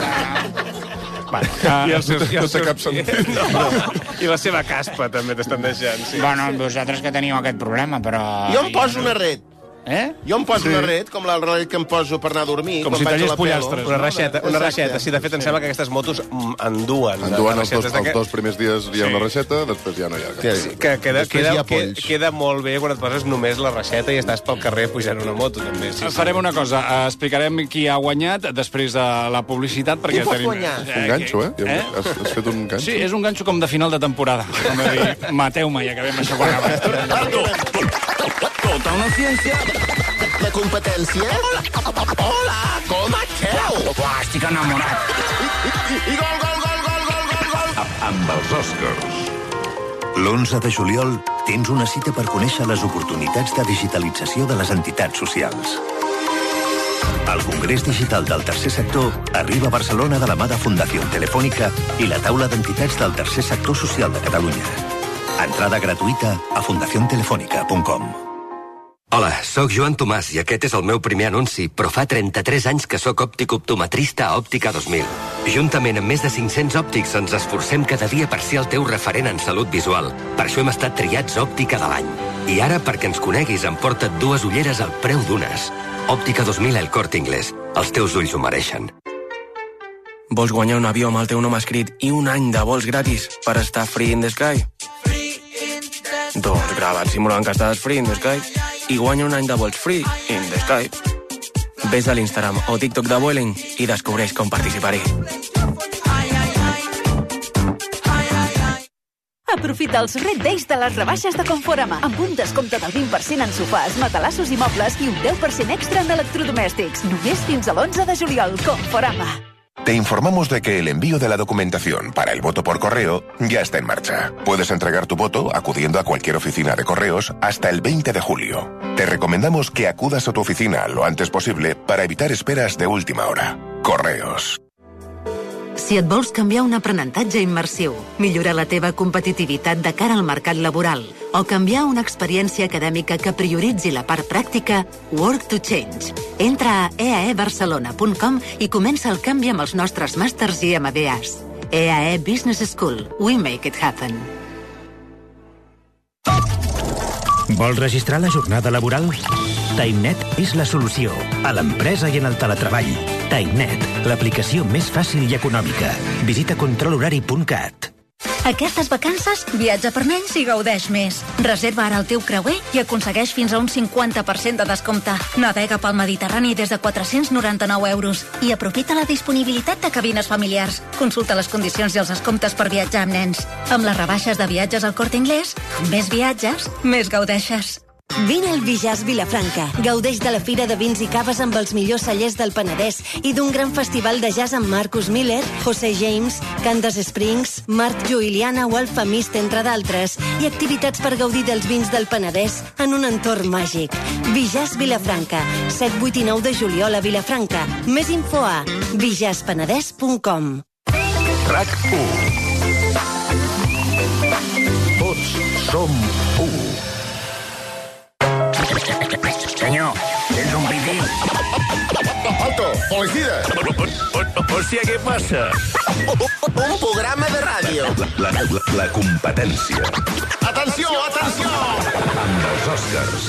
I els seus... No té cap sentit. I la seva caspa també t'estan deixant. Bueno, vosaltres que teniu aquest problema, però... Jo em poso una ret. Jo em poso una ret, com la ret que em poso per anar a dormir. Com si tallés pollastres. Una reixeta. Sí, de fet, em sembla que aquestes motos enduen. Enduen els 2 primers dies hi ha una reixeta, després ja no hi ha cap. Queda molt bé quan et poses només la reixeta i estàs pel carrer pujant una moto, també. Farem una cosa, explicarem qui ha guanyat després de la publicitat. Qui pot guanyar? Un ganxo, Has fet un ganxo? Sí, és un ganxo com de final de temporada. Com de dir, mateu-me i acabem això quan acabem. Tota una ciència de competència. Hola, com esteu? Estic enamorat. I gol. Amb els Oscars. L'11 de juliol tens una cita per conèixer les oportunitats de digitalització de les entitats socials. El Congrés Digital del Tercer Sector arriba a Barcelona de la mà de Fundació Telefònica i la taula d'entitats del Tercer Sector Social de Catalunya. Entrada gratuïta a fundaciontelefónica.com. Hola, sóc Joan Tomàs i aquest és el meu primer anunci, però fa 33 anys que sóc òptic optometrista a Òptica 2000. Juntament amb més de 500 òptics ens esforcem cada dia per ser el teu referent en salut visual. Per això hem estat triats Òptica de l'any. I ara, perquè ens coneguis, emporta't 2 ulleres al preu d'unes. Òptica 2000 El Corte Inglés. Els teus ulls ho mereixen. Vols guanyar un avió amb el teu nom escrit i un any de vols gratis per estar free in the sky? Doncs grava't simulant que estàs free in the sky i guanya un any de vols free in the sky. Ves a l'Instagram o TikTok de Vueling i descobreix com participar-hi. Aprofita els Red Days de les rebaixes de Conforama, amb un descompte del 20% en sofàs, matalassos i mobles i un 10% extra en electrodomèstics. Només fins a l'11 de juliol. Conforama. Te informamos de que el envío de la documentación para el voto por correo ya está en marcha. Puedes entregar tu voto acudiendo a cualquier oficina de correos hasta el 20 de julio. Te recomendamos que acudas a tu oficina lo antes posible para evitar esperas de última hora. Correos. Si et vols canviar un aprenentatge immersiu, millorar la teva competitivitat de cara al mercat laboral o canviar una experiència acadèmica que prioritzi la part pràctica, Work to Change. Entra a eaebarcelona.com i comença el canvi amb els nostres màsters i MBAs. EAE Business School. We make it happen. Vols registrar la jornada laboral? TimeNet és la solució a l'empresa i en el teletreball. TimeNet, l'aplicació més fàcil i econòmica. Visita controlhorari.cat. Aquestes vacances, viatja per menys i gaudeix més. Reserva ara el teu creuer i aconsegueix fins a un 50% de descompte. Navega pel Mediterrani des de 499 euros i aprofita la disponibilitat de cabines familiars. Consulta les condicions i els descomptes per viatjar amb nens. Amb les rebaixes de viatges al Corte Inglés, amb més viatges, més gaudeixes. Vine al Bijàs Vilafranca. Gaudeix de la Fira de Vins i Caves amb els millors cellers del Penedès i d'un gran festival de jazz amb Marcus Miller, José James, Candace Springs, Marc Juiliana o Alfa Mist, entre d'altres, i activitats per gaudir dels vins del Penedès en un entorn màgic. Bijàs Vilafranca, 7, 8 i 9 de juliol a Vilafranca. Més info a bijaspenedès.com. RAC1. Tots som 1. Senyor, tens un pipí? Alto, policía. Hòstia, què passa? Un programa de ràdio. La competència. Atenció, atenció! Amb els Oscars.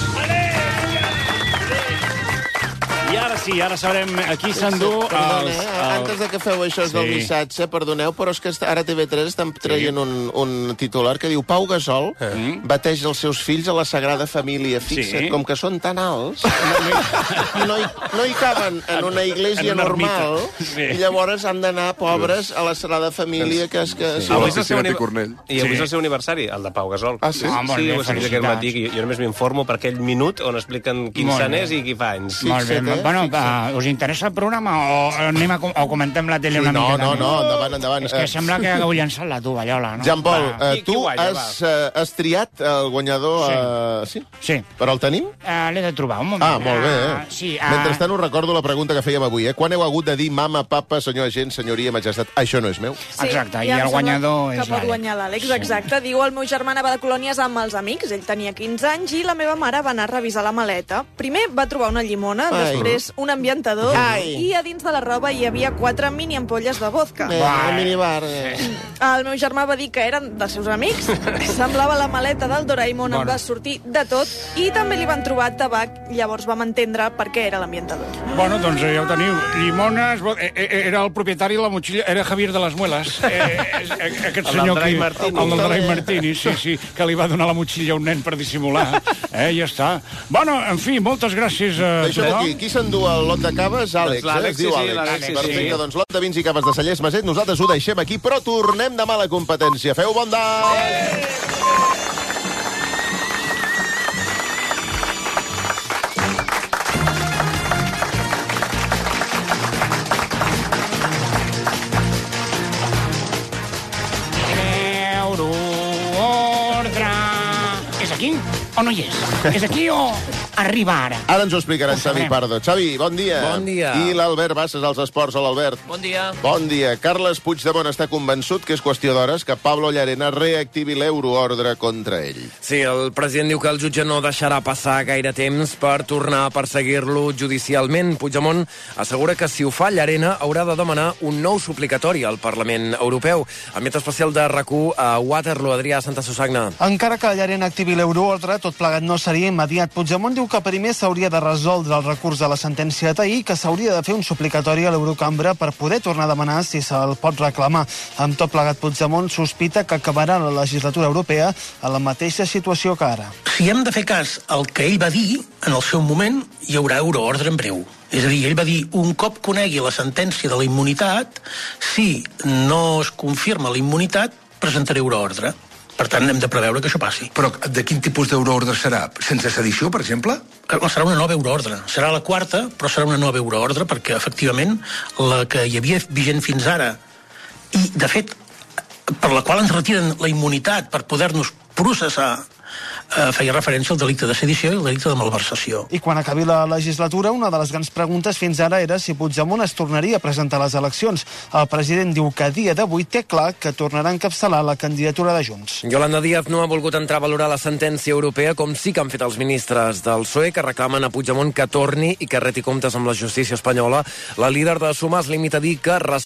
I ara sí, ara sabrem a qui s'endú els... Antes de que feu això del missatge, perdoneu, però és que ara TV3 estan traient un titular que diu Pau Gasol bateja els seus fills a la Sagrada Família. Fixa't, com que són tan alts, no hi caben en una església normal, i llavors han d'anar, pobres, a la Sagrada Família, que és que... I avui és el seu aniversari, el de Pau Gasol. Ah, sí? Sí, ho he sentit aquest matí, jo només m'informo per aquell minut on expliquen quin sant és i qui fa anys. Molt bé. Bueno, us interessa el programa o comentem la tele una mica? No, endavant. És que sembla que hagueu llançat la tovallola, no? Jean-Paul, tu has triat el guanyador... Sí? Sí. Però el tenim? L'he de trobar, un moment. Ah, molt bé. Sí, mentrestant us recordo la pregunta que fèiem avui, Quan heu hagut de dir mama, papa, senyor agent, senyoria, majestat, això no és meu? Exacte, i el guanyador és l'Àlex. Que pot guanyar l'Àlex, exacte. Diu, el meu germà anava de colònies amb els amics, ell tenia 15 anys, i la meva mare va anar a revisar la maleta. Primer va trobar una llimona, després comprés un ambientador i a dins de la roba hi havia 4 mini ampolles de vodka. Un minibar. El meu germà va dir que eren dels seus amics. Semblava la maleta del Doraemon, en va sortir de tot, i també li van trobar tabac. Llavors vam entendre per què era l'ambientador. Bueno, doncs ja ho teniu. Llimones, era el propietari de la motxilla, era Javier de les Mueles. Aquest senyor aquí, el del Drai Martini, sí, que li va donar la motxilla a un nen per dissimular. Ja està. Bueno, en fi, moltes gràcies a tothom. Aquí, qui s'endú el lot de caves? Àlex, es diu Àlex. Perfecte, doncs lot de vins i caves de Cellers Maset, nosaltres ho deixem aquí, però tornem demà a la competència. Feu bon dia! És aquí o no hi és? És aquí o arriba ara? Ara ens ho explicarà en Xavi Pardo. Xavi, bon dia. Bon dia. I l'Albert Bassas, als esports. Hola, Albert. Bon dia. Bon dia. Carles Puigdemont està convençut que és qüestió d'hores que Pablo Llarena reactivi l'euroordre contra ell. Sí, el president diu que el jutge no deixarà passar gaire temps per tornar a perseguir-lo judicialment. Puigdemont assegura que si ho fa, Llarena haurà de demanar un nou suplicatori al Parlament Europeu. Ambient especial de RAC1 a Waterloo, Adrià Santa Susagna. Encara que Llarena activi l'euroordre, tot plegat no seria immediat. Puigdemont diu que primer s'hauria de resoldre el recurs de la sentència de Tahir, que s'hauria de fer un suplicatori a l'Eurocambra per poder tornar a demanar si se'l pot reclamar. Amb tot plegat, Puigdemont sospita que acabarà la legislatura europea a la mateixa situació que ara. Si hem de fer cas al que ell va dir, en el seu moment hi haurà euroordre en breu. És a dir, ell va dir, un cop conegui la sentència de la immunitat, si no es confirma la immunitat, presentaré euroordre. Per tant, hem de preveure que això passi. Però de quin tipus d'euroordre serà? Sense sedició, per exemple? Serà una nova euroordre. Serà la quarta, però serà una nova euroordre, perquè, efectivament, la que hi havia vigent fins ara, i, de fet, per la qual ens retiren la immunitat per poder-nos processar, feia referència al delicte de sedició i al delicte de malversació. I quan acabi la legislatura, una de les grans preguntes fins ara era si Puigdemont es tornaria a presentar a les eleccions. El president diu que a dia d'avui té clar que tornarà a encapçalar la candidatura de Junts. Yolanda Díaz no ha volgut entrar a valorar la sentència europea, com sí que han fet els ministres del PSOE, que reclamen a Puigdemont que torni i que reti comptes amb la justícia espanyola. La líder de Sumar es limita a dir que